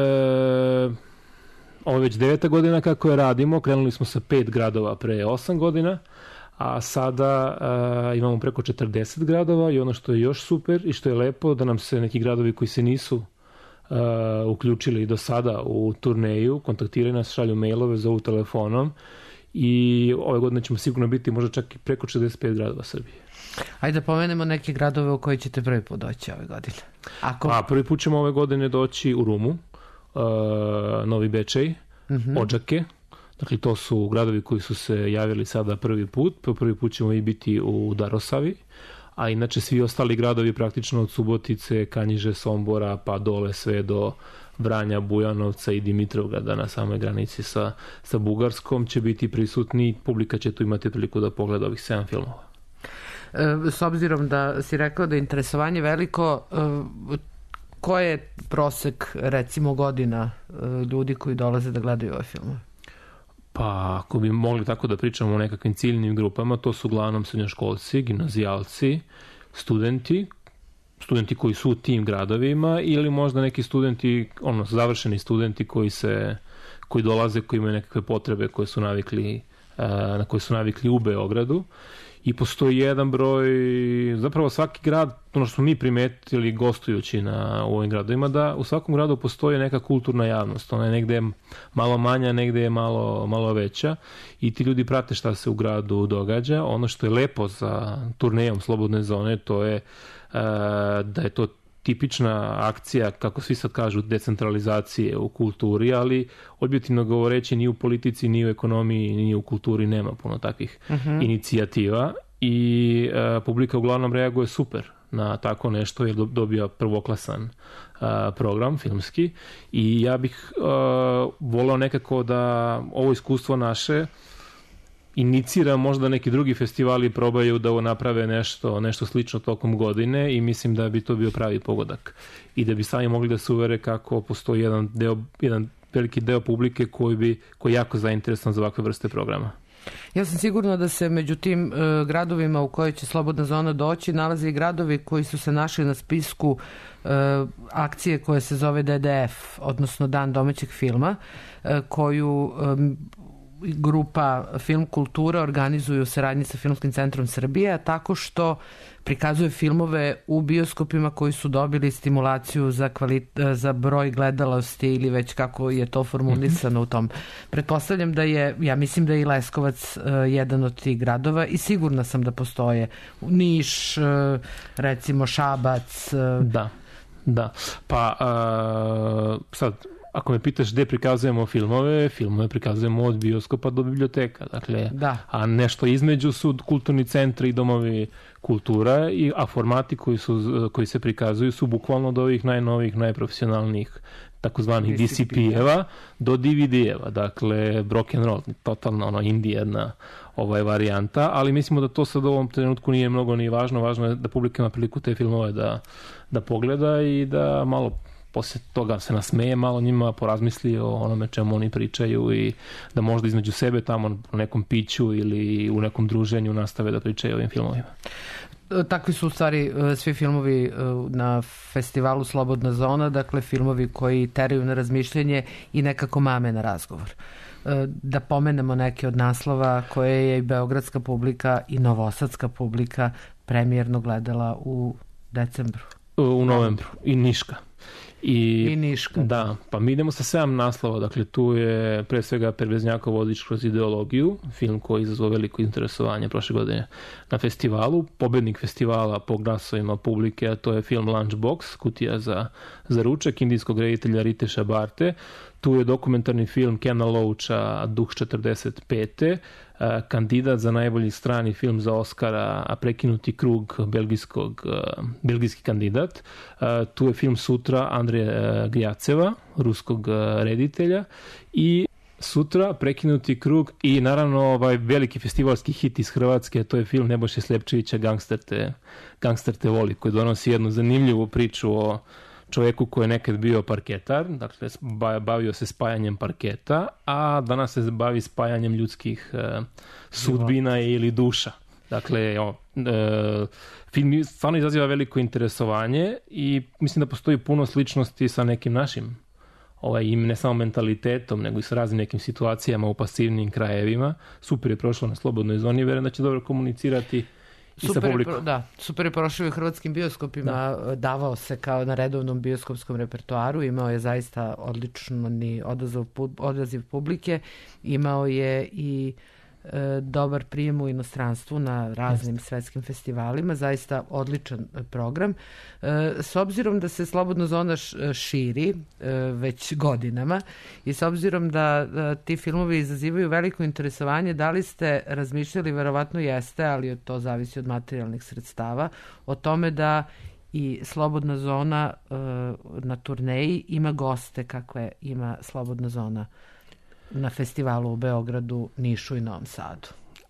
ovo je već deveta godina kako je radimo, krenuli smo sa pet gradova pre osam godina, a sada e, imamo preko četrdeset gradova i ono što je još super i što je lepo da nam se neki gradovi koji se nisu Uh, uključili do sada u turneju, kontaktiraju nas, šalju mailove, zovu telefonom i ove godine ćemo sigurno biti možda čak i preko šezdeset pet gradova Srbije. Ajde da pomenemo neke gradove u koji ćete prvi put doći ove godine. Ako... Pa, prvi put ćemo ove godine doći u Rumu, uh, Novi Bečej, uh-huh. Odžake. Dakle, to su gradovi koji su se javili sada prvi put. Prvi put ćemo i biti u Darosavi. A inače svi ostali gradovi praktično od Subotice, Kanjiže, Sombora pa dole sve do Vranja, Bujanovca i Dimitrovgrada na samoj granici sa, sa Bugarskom će biti prisutni. Publika će tu imati priliku da pogleda ovih sedam filmova. E, s obzirom da si rekao da je interesovanje veliko, e, ko je prosek recimo godina e, ljudi koji dolaze da gledaju ove filmove? Pa ako bi mogli tako da pričamo o nekakvim ciljnim grupama, to su uglavnom srednjoškolci, gimnazijalci, studenti, studenti koji su u tim gradovima ili možda neki studenti, ono, završeni studenti koji se, koji dolaze, koji imaju nekakve potrebe koje su navikli, na koje su navikli u Beogradu. I postoji jedan broj, zapravo svaki grad, ono što smo mi primetili gostujući na u ovim gradovima, da u svakom gradu postoji neka kulturna javnost. Ona je negde malo manja, negde je malo, malo veća i ti ljudi prate šta se u gradu događa. Ono što je lepo za turnejom Slobodne zone, to je uh, da je to tipična akcija, kako svi sad kažu, decentralizacije u kulturi, ali objektivno govoreći ni u politici, ni u ekonomiji, ni u kulturi nema puno takvih uh-huh. inicijativa i uh, publika uglavnom reaguje super na tako nešto jer dobija prvoklasan uh, program filmski i ja bih uh, voleo nekako da ovo iskustvo naše inicira možda neki drugi festivali probaju da naprave nešto, nešto slično tokom godine i mislim da bi to bio pravi pogodak i da bi sami mogli da se uvere kako postoji jedan, deo, jedan veliki deo publike koji, bi, koji je jako zainteresovan za ovakve vrste programa. Ja sam sigurna da se među tim e, gradovima u kojoj će Slobodna zona doći nalaze i gradovi koji su se našli na spisku e, akcije koje se zove D D F, odnosno Dan domaćeg filma, e, koju e, grupa Film Kultura organizuju u saradnji sa Filmskim centrom Srbije, tako što prikazuje filmove u bioskopima koji su dobili stimulaciju za, kvalit, za broj gledalosti ili već kako je to formulisano mm-hmm. u tom. Pretpostavljam da je, ja mislim da je i Leskovac uh, jedan od tih gradova i sigurna sam da postoje Niš, uh, recimo Šabac. Uh... Da, da. Pa uh, sad ako me pitaš gde prikazujemo filmove, filmove prikazujemo od bioskopa do biblioteka, dakle, da. A nešto između su kulturni centri i domovi kultura, i, a formati koji, su, koji se prikazuju su bukvalno od ovih najnovijih, najprofesionalnijih takozvanih D C P-eva do D V D-eva, dakle rock and roll, totalno ono indie jedna ovaj varijanta, ali mislimo da to sad u ovom trenutku nije mnogo ni važno, važno je da publika ima priliku te filmove da, da pogleda i da malo poslije toga se nasmeje, malo njima porazmisli o onome čemu oni pričaju i da možda između sebe tamo u nekom piću ili u nekom druženju nastave da pričaju o ovim filmovima. Takvi su u stvari svi filmovi na festivalu Slobodna zona, dakle filmovi koji teraju na razmišljanje i nekako mame na razgovor. Da pomenemo neke od naslova koje je i beogradska publika i novosadska publika premijerno gledala u decembru. U novembru. I Niška. I, I Niška. Da, pa mi idemo sa sedam naslova, dakle tu je pre svega Perveznjakov vodič kroz ideologiju, film koji je izazvao veliko interesovanje prošle godine na festivalu, pobednik festivala po glasovima publike, a to je film Lunchbox, kutija za, za ručak, indijskog reditelja Riteša Barte. Tu je dokumentarni film Kena Loacha Duh četrdeset pete, kandidat za najbolji strani film za Oscara, a Prekinuti krug, belgijskog, belgijski kandidat. Tu je film Sutra Andreja Gjaceva, ruskog reditelja, i Sutra, Prekinuti krug i naravno ovaj veliki festivalski hit iz Hrvatske, to je film Nebojše Sljepčevića Gangster te, Gangster te voli, koji donosi jednu zanimljivu priču o čovjeku koji je nekad bio parketar, dakle bavio se spajanjem parketa, a danas se bavi spajanjem ljudskih e, sudbina ili duša. Dakle, o, e, film stvarno izaziva veliko interesovanje i mislim da postoji puno sličnosti sa nekim našim, ovaj, im ne samo mentalitetom, nego i sa raznim nekim situacijama u pasivnim krajevima. Super je prošlo na Slobodnoj zoni, vjerujem da će dobro komunicirati i sa publikom. Da, super je prošao u hrvatskim bioskopima, da. Davao se kao na redovnom bioskopskom repertoaru, imao je zaista odlični odaziv, odaziv publike, imao je i e, dobar prijem u inostranstvu na raznim Just. svetskim festivalima, zaista odličan program. E, s obzirom da se Slobodna zona širi e, već godinama i s obzirom da, da ti filmovi izazivaju veliko interesovanje, da li ste razmišljali, verovatno jeste, ali to zavisi od materijalnih sredstava, o tome da i Slobodna zona e, na turneji ima goste kakve ima Slobodna zona na festivalu u Beogradu, Nišu i Novom Sadu?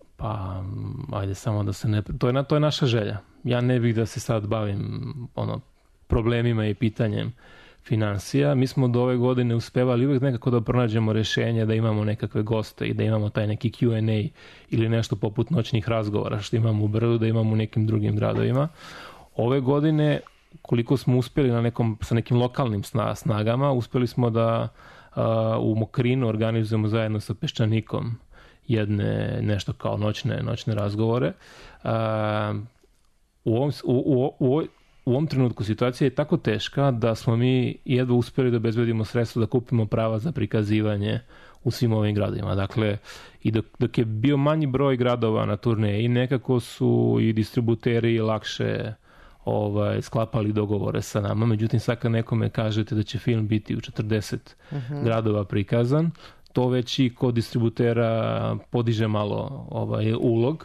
Pa, ajde samo da se ne... To je, to je naša želja. Ja ne bih da se sad bavim ono, problemima i pitanjem finansija. Mi smo do ove godine uspevali uvijek nekako da pronađemo rješenje, da imamo nekakve goste i da imamo taj neki Q and A ili nešto poput noćnih razgovora što imamo u Brdu, da imamo u nekim drugim gradovima. Ove godine, koliko smo uspjeli na nekom, sa nekim lokalnim snagama, uspjeli smo da Uh, u Mokrinu organizujemo zajedno sa Peščanikom jedne nešto kao noćne, noćne razgovore. Uh, u, ovom, u, u, u, u ovom trenutku situacija je tako teška da smo mi jedva uspjeli da obezbedimo sredstvo da kupimo prava za prikazivanje u svim ovim gradovima. Dakle, i dok, dok je bio manji broj gradova na turneji, nekako su i distributeri lakše ovaj, sklapali dogovore sa nama. Međutim, sad kad nekome kažete da će film biti u četrdeset uh-huh. gradova prikazan, to već i kod distributera podiže malo ovaj, ulog.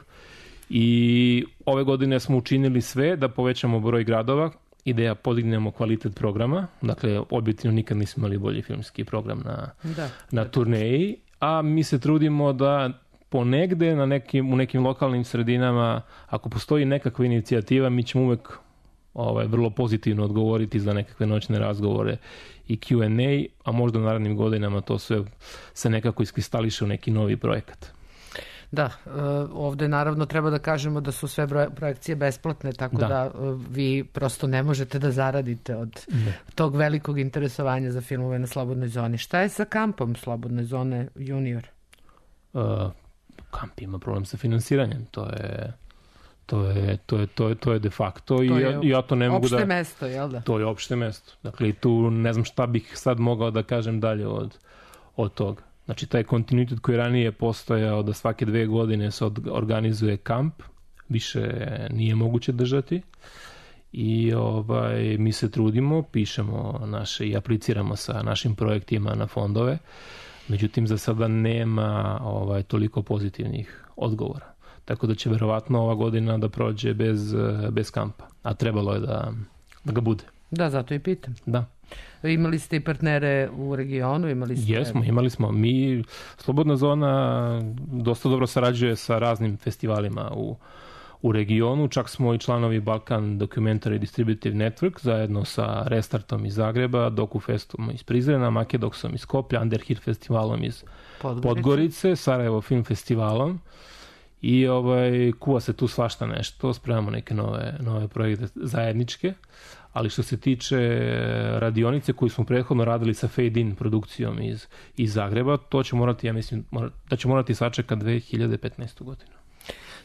I ove godine smo učinili sve da povećamo broj gradova i da podignemo kvalitet programa. Dakle, objektivno nikad nismo imali bolji filmski program na, da. na turneji, a mi se trudimo da ponegde na nekim, u nekim lokalnim sredinama, ako postoji nekakva inicijativa, mi ćemo uvek ovaj, vrlo pozitivno odgovoriti za nekakve noćne razgovore i Q and A, a možda u narednim godinama to sve se nekako iskristališe u neki novi projekat. Da, ovde naravno treba da kažemo da su sve projekcije besplatne, tako da, da vi prosto ne možete da zaradite od ne. tog velikog interesovanja za filmove na Slobodnoj zoni. Šta je sa kampom Slobodne zone junior? Uh, kamp ima problem sa finansiranjem, to je to je to je to je to je de facto i ja, ja to ne mogu da opšte mesto, jel da? To je opšte mesto. Dakle, tu ne znam šta bih sad mogao da kažem dalje od od toga. Znači, taj kontinuitet koji ranije postojao da svake dve godine se organizuje kamp, više nije moguće držati i ovaj, mi se trudimo, pišemo naše i apliciramo sa našim projektima na fondove, međutim za sada nema ovaj, toliko pozitivnih odgovora. Tako da će verovatno ova godina da prođe bez, bez kampa, a trebalo je da, da ga bude. Da, zato i pitam. Da. Imali ste i partnere u regionu? Imali ste... Jesmo, imali smo. Mi, Slobodna zona dosta dobro sarađuje sa raznim festivalima u, u regionu. Čak smo i članovi Balkan Documentary Distributive Network zajedno sa Restartom iz Zagreba, Dokufestom iz Prizrena, Makedoksom iz Skoplja, Underhill festivalom iz Podgorice, Podgorice Sarajevo film festivalom. I ovaj, kuva se tu svašta nešto. Spremamo neke nove, nove projekte zajedničke. Ali što se tiče radionice koju smo prethodno radili sa Fade In produkcijom iz, iz Zagreba, to će morati, ja mislim, mora, da će morati sačekati dve hiljade petnaestu godinu.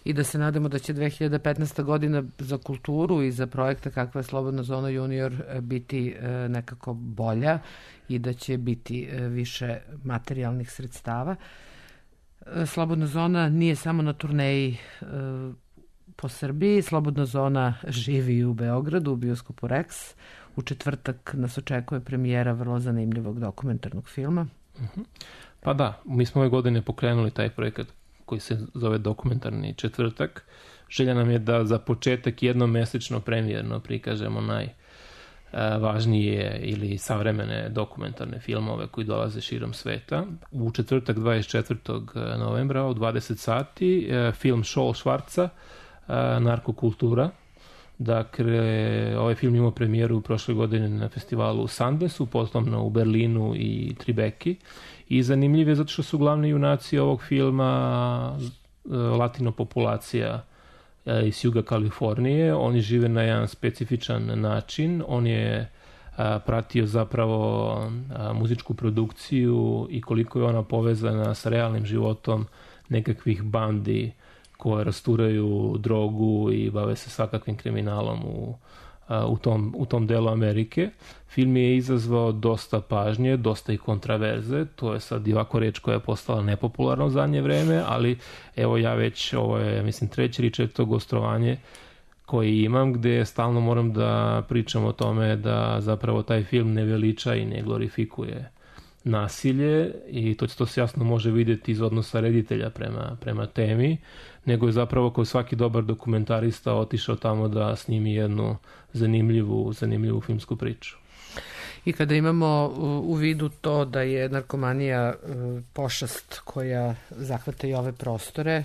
i da se nadamo da će dve hiljade petnaesta godina za kulturu i za projekte kakva je Slobodna zona junior biti nekako bolja i da će biti više materijalnih sredstava. Slobodna zona nije samo na turneji po Srbiji, Slobodna zona živi i u Beogradu, u bioskopu Rex. U četvrtak nas očekuje premijera vrlo zanimljivog dokumentarnog filma. Uh-huh. Pa da, mi smo ove godine pokrenuli taj projekat koji se zove Dokumentarni četvrtak. Želja nam je da za početak jednomesečno premijerno prikažemo najvažnije ili savremene dokumentarne filmove koji dolaze širom sveta. U četvrtak dvadeset četvrtog novembra u dvadeset sati film Šol Švarca, Narkokultura. Dakle, ovaj film imao premijeru prošle godine na festivalu u Sundance-u, potom u Berlinu i Tribeki. I zanimljiv je zato što su glavni junaci ovog filma latino populacija iz juga Kalifornije. Oni žive na jedan specifičan način. On je pratio zapravo muzičku produkciju i koliko je ona povezana sa realnim životom nekakvih bandi koje rasturaju drogu i bave se svakakvim kriminalom u, u, tom, u tom delu Amerike. Film je izazvao dosta pažnje, dosta i kontraverze. To je sad i ovako reč koja je postala nepopularna u zadnje vreme, ali evo ja već, ovo je mislim treće ili četvrto gostovanje koje imam, gde stalno moram da pričam o tome da zapravo taj film ne veliča i ne glorifikuje nasilje i to, to se jasno može vidjeti iz odnosa reditelja prema, prema temi, nego je zapravo kao svaki dobar dokumentarista otišao tamo da snimi jednu zanimljivu, zanimljivu filmsku priču. I kada imamo u vidu to da je narkomanija pošast koja zahvata i ove prostore,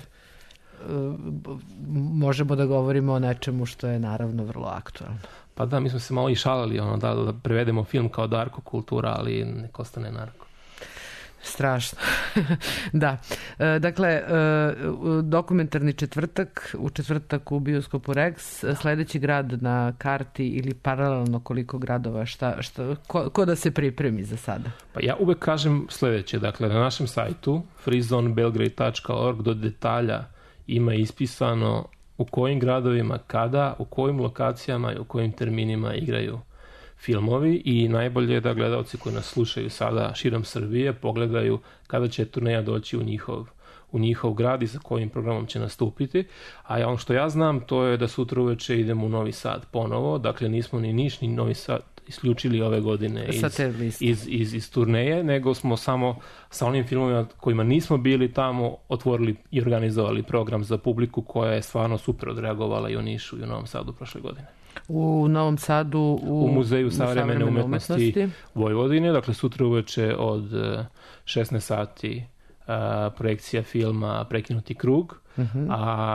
možemo da govorimo o nečemu što je naravno vrlo aktualno. Pa da, mi smo se malo i šalili ono, da, da prevedemo film kao darko kultura, ali nek ostane narko. Strašno. Da. E, dakle, e, dokumentarni četvrtak, u četvrtak u bioskopu Rex, sledeći grad na karti ili paralelno koliko gradova, šta, šta, ko, ko da se pripremi za sada? Pa ja uvek kažem sledeće, dakle, na našem sajtu freezone belgrade tačka org do detalja ima ispisano u kojim gradovima, kada, u kojim lokacijama i u kojim terminima igraju filmovi i najbolje je da gledalci koji nas slušaju sada širom Srbije pogledaju kada će turneja doći u njihov, u njihov grad i sa kojim programom će nastupiti. A ono što ja znam to je da sutra uveče idemo u Novi Sad ponovo, dakle nismo ni Niš ni Novi Sad isključili ove godine iz, iz, iz, iz turneje, nego smo samo sa onim filmovima kojima nismo bili tamo otvorili i organizovali program za publiku koja je stvarno super odreagovala i u Nišu i u Novom Sadu prošle godine. U Novom Sadu u, u Muzeju savremene umetnosti, umetnosti Vojvodine, dakle sutra uveče od šesnaest sati a, projekcija filma Prekinuti krug, uh-huh.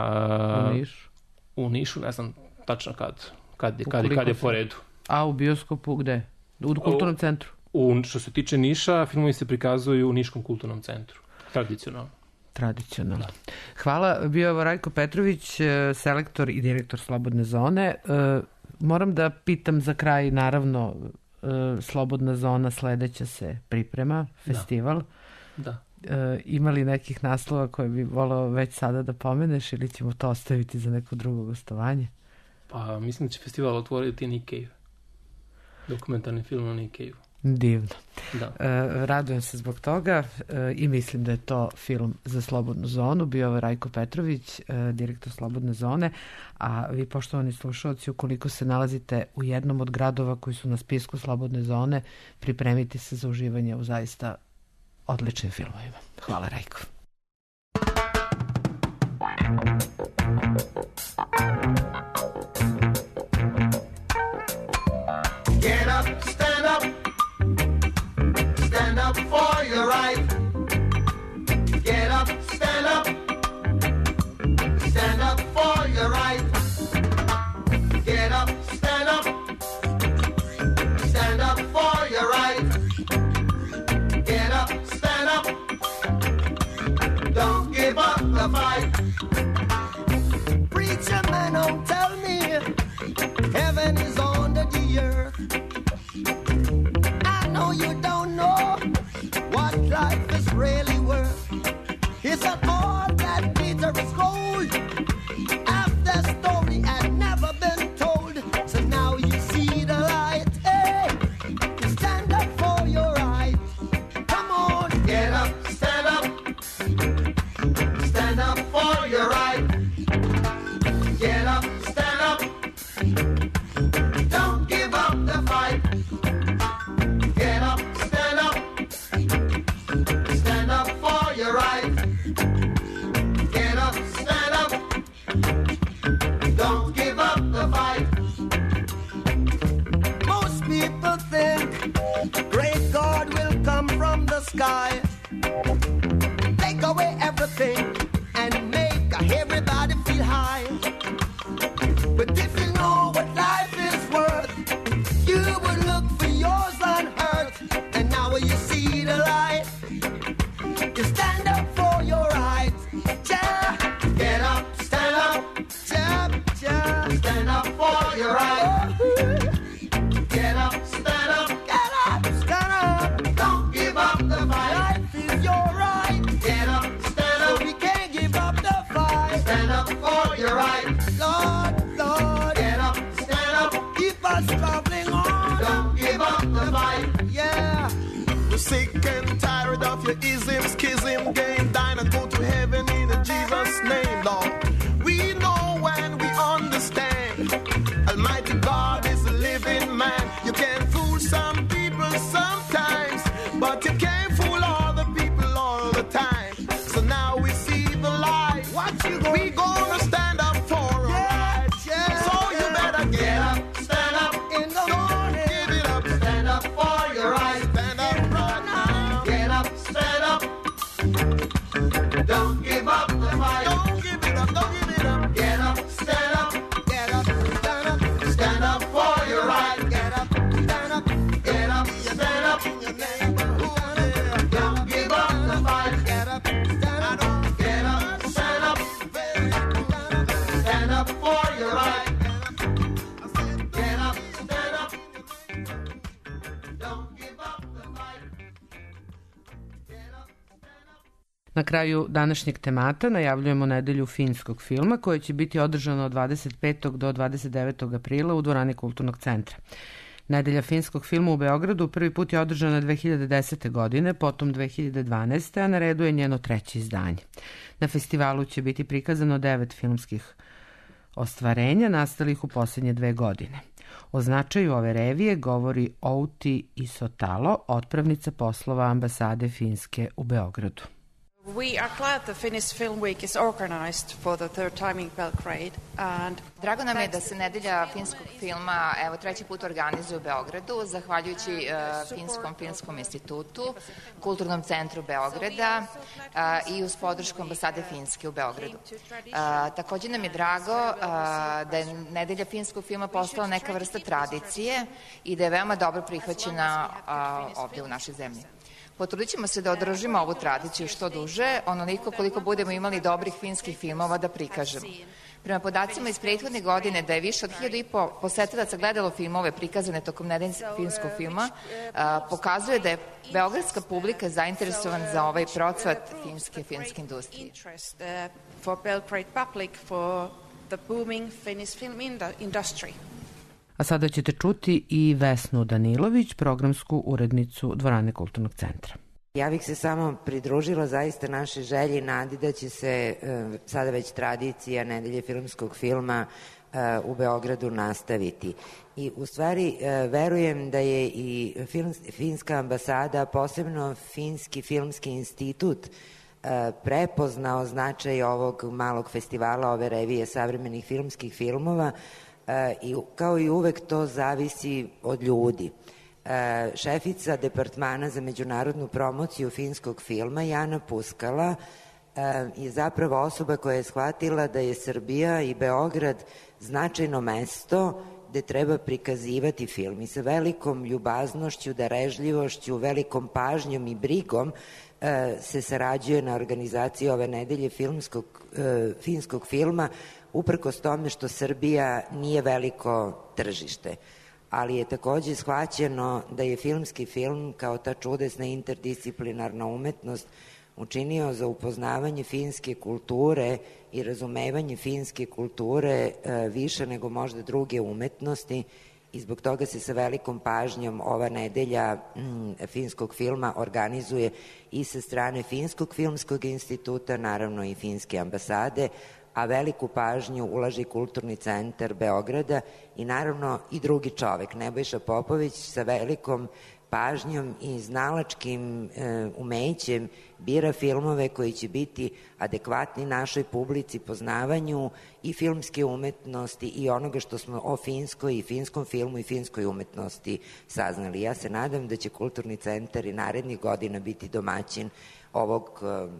a u Nišu? U Nišu ne znam tačno kad, kad, je, kad, kad je po redu. A u bioskopu gde? U kulturnom centru? U, što se tiče Niša, filmovi se prikazuju u Niškom kulturnom centru. Tradicionalno. Tradicionalno. Hvala. Bio je Rajko Petrović, selektor i direktor Slobodne zone. Moram da pitam za kraj, naravno, Slobodna zona sledeća se priprema, festival. Da. Da. Ima li nekih naslova koje bi volao već sada da pomeneš ili ćemo to ostaviti za neko drugo gostovanje? Pa mislim da će festival otvoriti Nick Cave. Dokumentarni film o Nick Cave. Divno. Da. E, radujem se zbog toga e, i mislim da je to film za Slobodnu zonu. Bio je Rajko Petrović, e, direktor Slobodne zone, a vi poštovani slušalci, ukoliko se nalazite u jednom od gradova koji su na spisku Slobodne zone, pripremite se za uživanje u zaista odličnim filmovima. Hvala, Rajko. Get up, stand up, stand up for your right. Get up, stand up, stand up for your right. Get up, stand up, stand up for your right. Get up, stand up, don't give up the fight. Preacher man, don't tell me heaven is under the earth. I know you don't know what life is really worth. It's not all that glitter is gold. thing and make everybody feel high. But if you know what life is worth, you would look for yours on earth. And now when you see the light, you stand up for your rights. Yeah. Get up, stand up, yeah, yeah. Stand up for your rights. Get up, stand up, get up, stand up. Don't give up the fight. Life is your right. Get up, stand up. So we can't give up the fight. Stand up for your right. Lord, Lord. Get up, stand up. Keep us traveling on. Don't give up the fight. Yeah. We're sick and tired of your ism, schism, game. Dine and go to heaven in Jesus' name, Lord. We know when we understand. Almighty God is a living man. You can fool some people sometimes, but you can't fool all the people all the time. So now we see the light. What you gonna we gonna stand up for our rights. Yeah. So you better get up, stand up in the morning. Give it up, stand up for your rights. Stand up right now. Get up, stand up. Don't give up the fight. Don't give it up, don't give it up. Get up, stand up. Get up, stand up. Stand up for your right. Get up, stand up. Get up, stand up. Don't give up the fight. Get up, stand up. Get up, stand up. Stand up for your right. Get up, stand up. Don't give up the fight. Na kraju današnjeg temata najavljujemo nedelju finskog filma koja će biti održana od dvadeset petog do dvadeset devetog aprila u dvorani Kulturnog centra. Nedelja finskog filma u Beogradu prvi put je održana dve hiljade desete. godine, potom dve hiljade dvanaeste. a na redu je njeno treće izdanje. Na festivalu će biti prikazano devet filmskih ostvarenja nastalih u posljednje dve godine. O značaju ove revije govori Outi Isotalo, otpravnica poslova ambasade Finske u Beogradu. We are glad the Finnish Film Week is organized for the third time in Belgrade. And Drago nam je da se nedelja finskog filma evo treći put organizuje u Beogradu, zahvaljujući uh, Finskom filmskom institutu, Kulturnom centru Beograda uh, i uz podršku ambasade Finske u Beogradu. Uh, takođe nam je drago uh, da je nedelja finskog filma postala neka vrsta tradicije i da je veoma dobro prihvaćena uh, ovde u našoj zemlji. Potrudit ćemo se da održimo ovu tradiciju što duže, onoliko koliko budemo imali dobrih finskih filmova da prikažemo. Prema podacima iz prethodne godine da je više od hiljadu i po posetilaca gledalo filmove prikazane tokom nedelje finskog filma, a, pokazuje da je beogradska publika zainteresovana za ovaj procvat finske filmske industrije. For Belgrade public for the booming Finnish film industry. A sada ćete čuti i Vesnu Danilović, programsku urednicu Dvorane Kulturnog centra. Ja bih se samo pridružila zaista naše želje i nadi da će se uh, sada već tradicija nedelje filmskog filma uh, u Beogradu nastaviti. I u stvari uh, verujem da je i film, finska ambasada, posebno Finski filmski institut, uh, prepoznao značaj ovog malog festivala, ove revije savremenih filmskih filmova, i kao i uvek to zavisi od ljudi. Šefica Departmana za međunarodnu promociju finskog filma, Jana Puskala, je zapravo osoba koja je shvatila da je Srbija i Beograd značajno mesto gde treba prikazivati film i sa velikom ljubaznošću, darežljivošću, velikom pažnjom i brigom se sarađuje na organizaciji ove nedelje filmskog, finskog filma, uprkos tome što Srbija nije veliko tržište. Ali je takođe shvaćeno da je filmski film kao ta čudesna interdisciplinarna umetnost učinio za upoznavanje finske kulture i razumevanje finske kulture više nego možda druge umetnosti i zbog toga se sa velikom pažnjom ova nedelja mm, finskog filma organizuje i sa strane Finskog filmskog instituta, naravno i Finske ambasade, a veliku pažnju ulaže Kulturni centar Beograda i naravno i drugi čovek, Nebojša Popović, sa velikom pažnjom i znalačkim e, umećem bira filmove koji će biti adekvatni našoj publici, poznavanju i filmske umetnosti i onoga što smo o finskoj i finskom filmu i finskoj umetnosti saznali. Ja se nadam da će Kulturni centar i narednih godina biti domaćin ovog,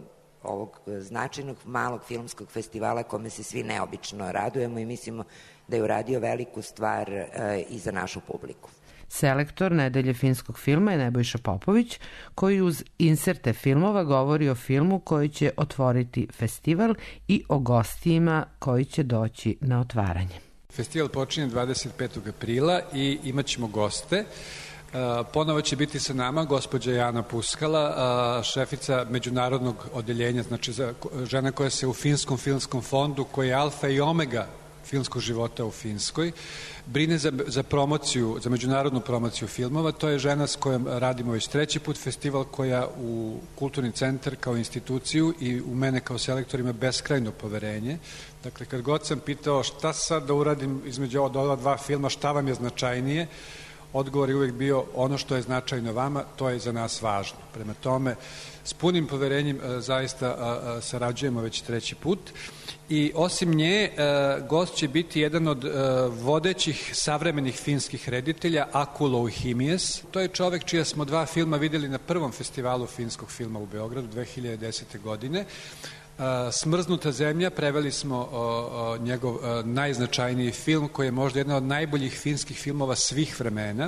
ovog značajnog malog filmskog festivala kome se svi neobično radujemo i mislimo da je uradio veliku stvar i za našu publiku. Selektor Nedelje finskog filma je Nebojša Popović, koji uz inserte filmova govori o filmu koji će otvoriti festival i o gostijima koji će doći na otvaranje. Festival počinje dvadeset petog aprila i imat ćemo goste. Ponovo će biti sa nama gospođa Jana Puskala, šefica međunarodnog odeljenja, znači žena koja se u Finskom filmskom fondu, koja je alfa i omega filmskog života u Finskoj, brine za, za promociju, za međunarodnu promociju filmova. To je žena s kojom radimo već treći put festival, koja u Kulturni centar kao instituciju i u mene kao selektor ima beskrajno poverenje. Dakle, kad god sam pitao šta sad da uradim između ova dva filma, šta vam je značajnije, odgovor je uvijek bio ono što je značajno vama, to je za nas važno. Prema tome, s punim poverenjem zaista sarađujemo već treći put i osim nje gost će biti jedan od vodećih savremenih finskih reditelja Aku Louhimies. To je čovek čija smo dva filma vidjeli na prvom festivalu finskog filma u Beogradu dve hiljade desete. godine. Smrznuta zemlja, preveli smo o, o, njegov o, najznačajniji film koji je možda jedan od najboljih finskih filmova svih vremena.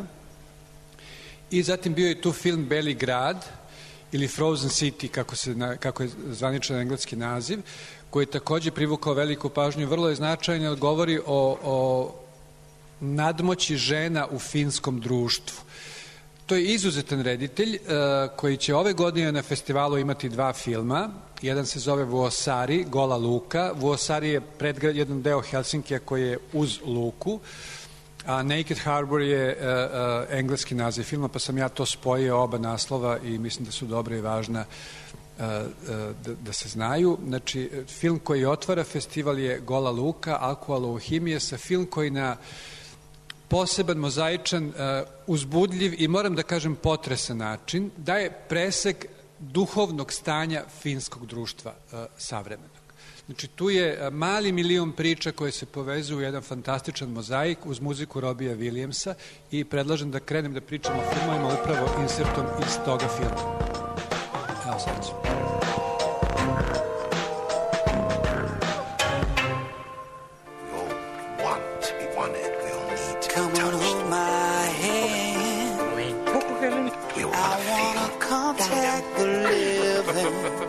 I zatim bio je tu film Beli grad ili Frozen City, kako, se, kako je zvaničan engleski naziv, koji je također privukao veliku pažnju. Vrlo je značajan, jer govori o, o nadmoći žena u finskom društvu. To je izuzetan reditelj koji će ove godine na festivalu imati dva filma. Jedan se zove Vuosari, Gola luka. Vuosari je predgrad, jedan deo Helsinkija koji je uz luku, a Naked Harbor je uh, uh, engleski naziv filma, pa sam ja to spojio oba naslova i mislim da su dobra i važna uh, uh, da, da se znaju. Znači, film koji otvara festival je Gola luka, Aku Louhimies, film koji na poseban, mozaičan, uh, uzbudljiv i moram da kažem potresan način daje presek duhovnog stanja finskog društva uh, savremenog. Znači, tu je mali milion priča koje se povezuju u jedan fantastičan mozaik uz muziku Robija Williamsa i predlažem da krenem da pričamo o filmovima upravo insertom iz toga filma. Evo sad ću. Come on, hold my hand. I wanna contact the living.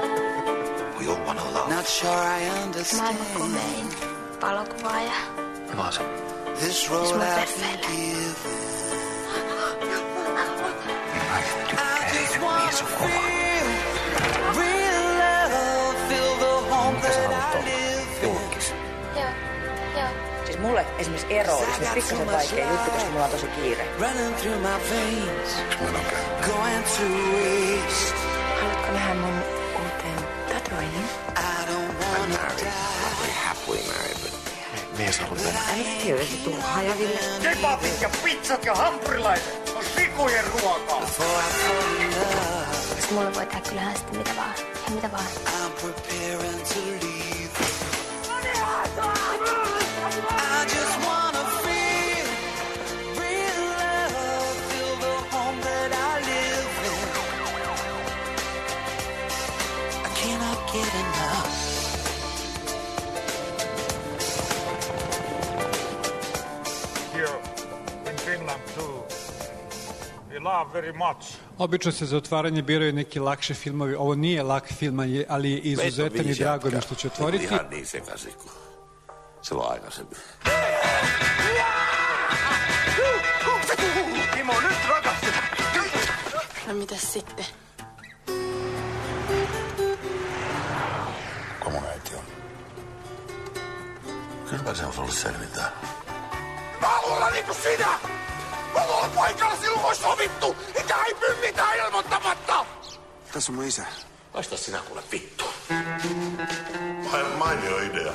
Not sure I understand. Maailmankomein valokuvaaja. This road I've been given. I just wanna feel real love, feel the home that I live in. Joo, joo. Siis mulle esimerkiksi ero olisi nyt pikkasen vaikea juttu, koska mulla on tosi kiire. Running through my veins, going to waste. Haluatko nähdä mun uuteen tatuoinnin? I don't wanna die. Probably happily married, but mies haluaa mennä. Äiti ei ole tuu hajaville. Kebabit ja pizzat ja hampurilaiset on sikujen ruokaa. Koska mulle voi tehdä kyllähän sitten mitä vaan. Ja mitä vaan. I'm preparing to leave. I just wanna feel real love, feel the home that I live in. I cannot get enough. Here in Finland too, we love very much. Obično se za otvaranje biraju neki lakše filmovi. Ovo nije lak film, ali je izuzetan i drago mi što će otvoriti. Ihan niin sekaisin kuin silloin aikaisemmin. Timo, nyt rakasti! No mitäs sitten? Kuka mun äiti on? Kyllä se on sulle selvitään. Mä haluan olla niinku sinä! Mä haluan olla paikalla silloin, kun on sovittu! Eikä ei pymmitä ilmoittamatta! Tässä on mun isä. Laista sinä kuule vittu. Mainio idea.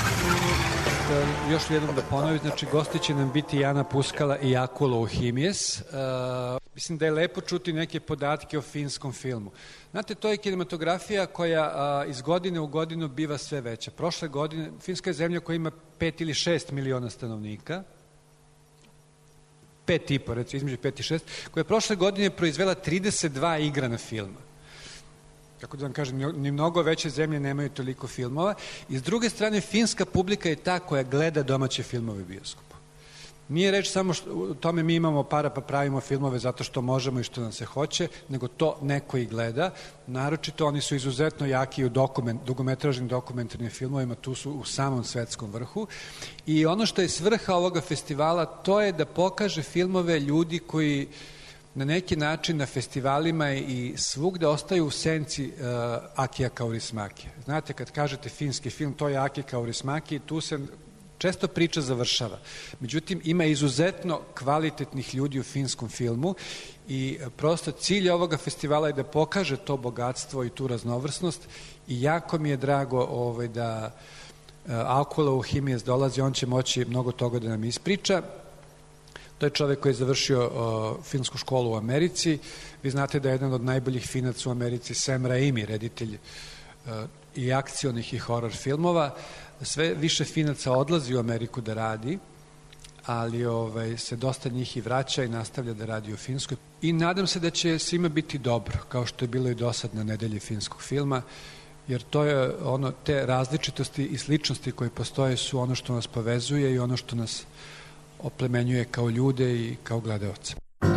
Još jednom da ponovim, znači gosti će nam biti Jana Puskala i Aku Louhimies. Uh, mislim da je lepo čuti neke podatke o finskom filmu. Znate, to je kinematografija koja uh, iz godine u godinu biva sve veća. Prošle godine, Finska je zemlja koja ima pet ili šest miliona stanovnika, pet i po, recimo, između pet i šest, koja je prošle godine proizvela trideset dva igrana filma. kako da vam kažem, ni mnogo veće zemlje nemaju toliko filmova. I s druge strane, finska publika je ta koja gleda domaće filmove u bioskopu. Nije reč samo što, u tome mi imamo para pa pravimo filmove zato što možemo i što nam se hoće, nego to neko i gleda. Naročito oni su izuzetno jaki u dokument, dugometražnim dokumentarnim filmovima, tu su u samom svetskom vrhu. I ono što je svrha ovoga festivala, to je da pokaže filmove ljudi koji na neki način na festivalima i svugde ostaju u senci uh, Akija Kaurismäkija. Znate, kad kažete finski film, to je Aki Kaurismäki, tu se često priča završava. Međutim, ima izuzetno kvalitetnih ljudi u finskom filmu i prosto cilj ovoga festivala je da pokaže to bogatstvo i tu raznovrsnost i jako mi je drago ovaj, da uh, Akula Uhimies dolazi, on će moći mnogo toga da nam ispriča. To je čovek koji je završio uh, filmsku školu u Americi. Vi znate da je jedan od najboljih finaca u Americi Sam Raimi, reditelj uh, i akcionih i horor filmova. Sve više finaca odlazi u Ameriku da radi, ali ovaj, se dosta njih i vraća i nastavlja da radi u Finskoj. I nadam se da će svima biti dobro, kao što je bilo i dosad na nedelji finskog filma, jer to je ono, te različitosti i sličnosti koje postoje su ono što nas povezuje i ono što nas oplemenjuje kao ljude i kao gledaoce.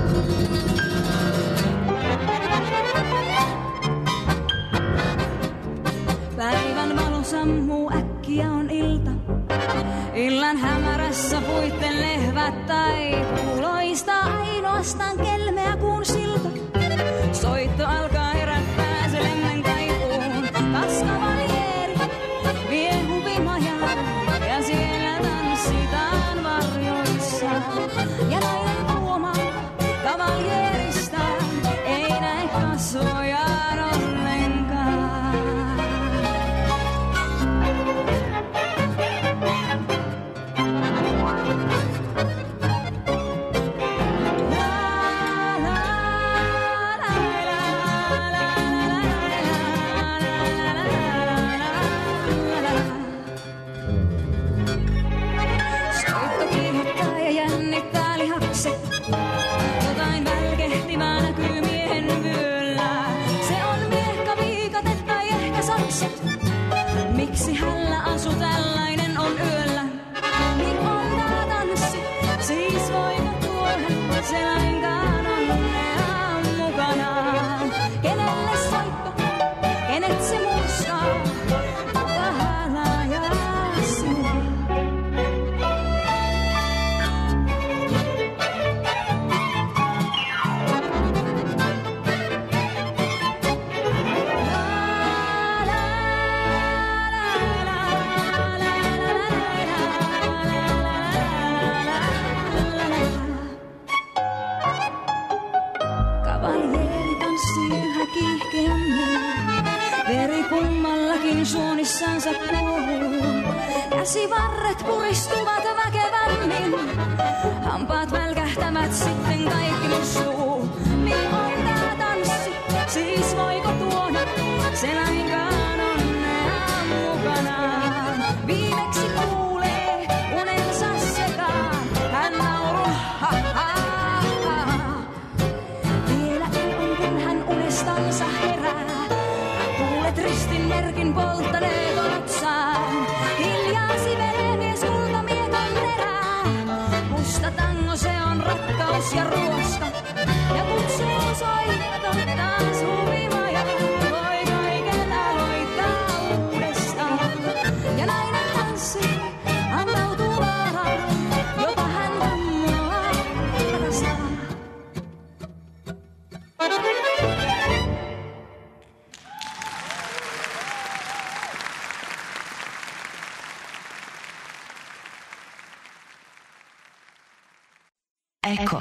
Päivän valo sammuu äkkiä on ilta. Illan hämärässä puitten lehvät taipuu. Loistaa ainoastaan kelmeä kuun silta. Soitto alkaa herättää se lemmen kaipuun. Kaskavalieri vie huvimajaan ja siellä tanssitaan varjoissa. Ja nainen huomaa kavalieristään, ei näe kasvojaan ollenkaan. Jotain välkehtivää näkyy miehen vyöllä. Se on miekka, viikate tai ehkä sakset. Miksi hällä asu tällainen on yöllä? Niin on tää tanssi, siis voiko tuoda se lainkaan onnea mukanaan? Kenelle soitto, kenet se muistaa? Kuka hälää sinua? Veri kummallakin suunissansa kuohuu. Käsivarret puristuvat väkevämmin. Hampaat välkähtävät sitten kaikki mustuu. Milloin tää tanssi, siis voiko tuoda se lainkaan onnea mukanaan? Viimeksi kuulee unensa sekaan. Hän nauruu ha ha ha. Vielä ilman kun hän unestansa herää. Kuulet ristin merkin polttaneet otsaan. Hiljaa sivelee mies kultamiekon terää. Musta tango se on rakkaus ja ruoska. Ja kutsuu soittaa taas huvimaja. Voi kaiken aloittaa uudestaan. Ja nainen tanssii, antautuu vaaraan. Jota hän kammoaa rakastaa. Eko.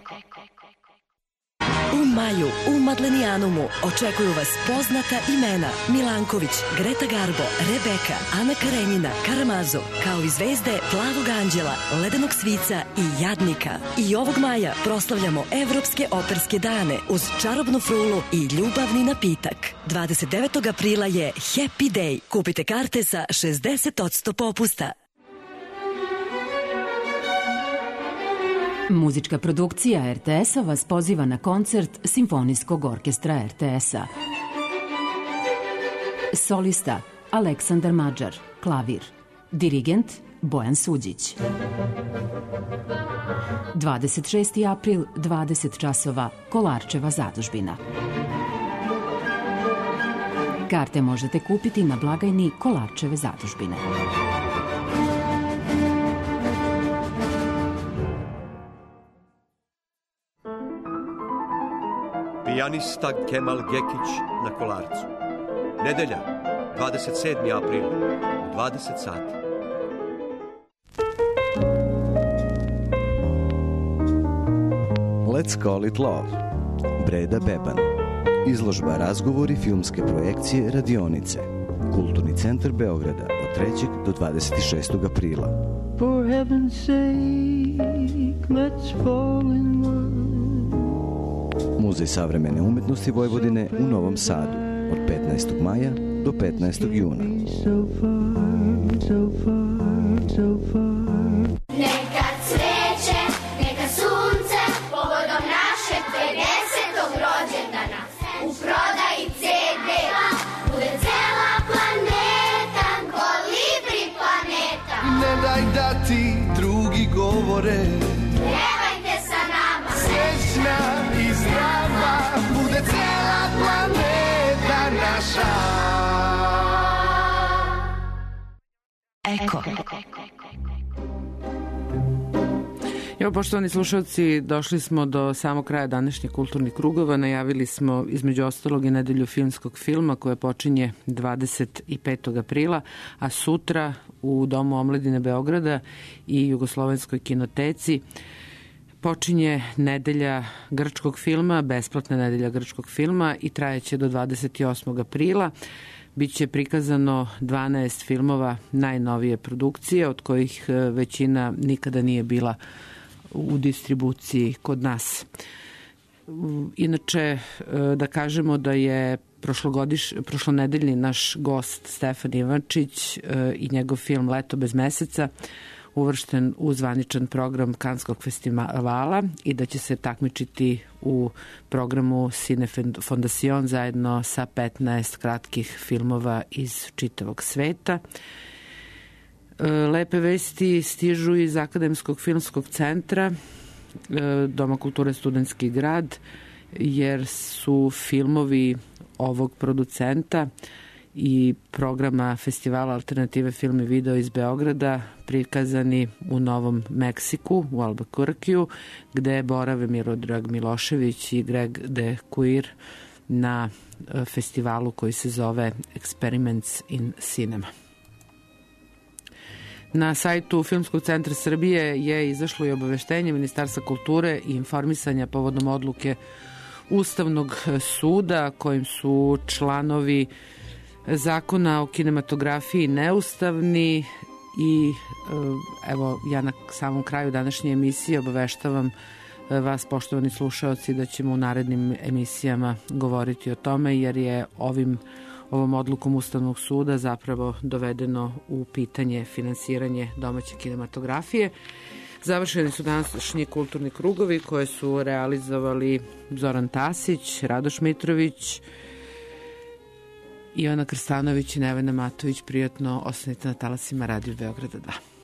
U maju u Madlenijanumu očekuju vas poznata imena Milanković, Greta Garbo, Rebeka, Ana Karenjina, Karamazo, kao i zvezde Plavog anđela, Ledenog svica i Jadnika. I ovog maja proslavljamo Evropske operske dane uz čarobnu frulu i ljubavni napitak. dvadeset devetog aprila je Happy Day. Kupite karte sa šezdeset posto popusta. Muzička produkcija er te esa vas poziva na koncert Simfonijskog orkestra er te esa. solista Aleksandar Mađar, klavir, dirigent Bojan Suđić. dvadeset šesti april, dvadeset časova, Kolarčeva zadužbina. Karte možete kupiti na blagajni Kolarčeve zadužbine. Pijanista Kemal Gekić na Kolarcu. Nedelja, dvadeset sedmi april, u dvadeset sati. Let's Call It Love. Breda Beban. Izložba, razgovori, filmske projekcije, radionice. Kulturni centar Beograda od trećeg do dvadeset šestog aprila. For heaven's sake, let's fall in love. Muzej savremene umetnosti Vojvodine u Novom Sadu od petnaestog maja do petnaestog juna. So far, so far, so far. Neka cveće, neka sunce, povodom našeg pedesetog rođendana. U prodaji ce de bude cela planeta, kolibri planeta. Ne daj da ti drugi govore, Pevajte sa nama, srećna i zdrava, bude cela planeta naša. Eko. Evo, poštovani slušalci, došli smo do samog kraja današnjih kulturnih krugova. Najavili smo između ostalog i nedelju filmskog filma koja počinje dvadeset petog aprila, a sutra u Domu omladine Beograda i Jugoslovenskoj kinoteci počinje nedelja grčkog filma, besplatna nedelja grčkog filma i trajeće do dvadeset osmog aprila. Biće prikazano dvanaest filmova najnovije produkcije, od kojih većina nikada nije bila u distribuciji kod nas. Inače, da kažemo da je prošlogodiš, prošlonedeljni naš gost Stefan Ivančić i njegov film Leto bez meseca uvršten u zvaničan program Kanskog festivala i da će se takmičiti u programu Cine Fondacion zajedno sa petnaest kratkih filmova iz čitavog sveta. Lepe vesti stižu iz Akademskog filmskog centra Doma kulture Studentski grad, jer su filmovi ovog producenta i programa Festivala alternative film i video iz Beograda prikazani u Novom Meksiku, u Albuquerqueu, gde borave Mirodrag Milošević i Greg de Cuir na festivalu koji se zove Experiments in Cinema. Na sajtu Filmskog centra Srbije je izašlo i obaveštenje Ministarstva kulture i informisanja povodom odluke Ustavnog suda kojim su članovi Zakona o kinematografiji neustavni i evo ja na samom kraju današnje emisije obaveštavam vas, poštovani slušaoci, da ćemo u narednim emisijama govoriti o tome, jer je ovim ovom odlukom Ustavnog suda zapravo dovedeno u pitanje finansiranje domaće kinematografije. Završeni su današnji kulturni krugovi koje su realizovali Zoran Tasić, Radoš Mitrović, Ivana Krstanović i Nevena Matović. Prijatno ostanite na talasima Radio Beograda dva.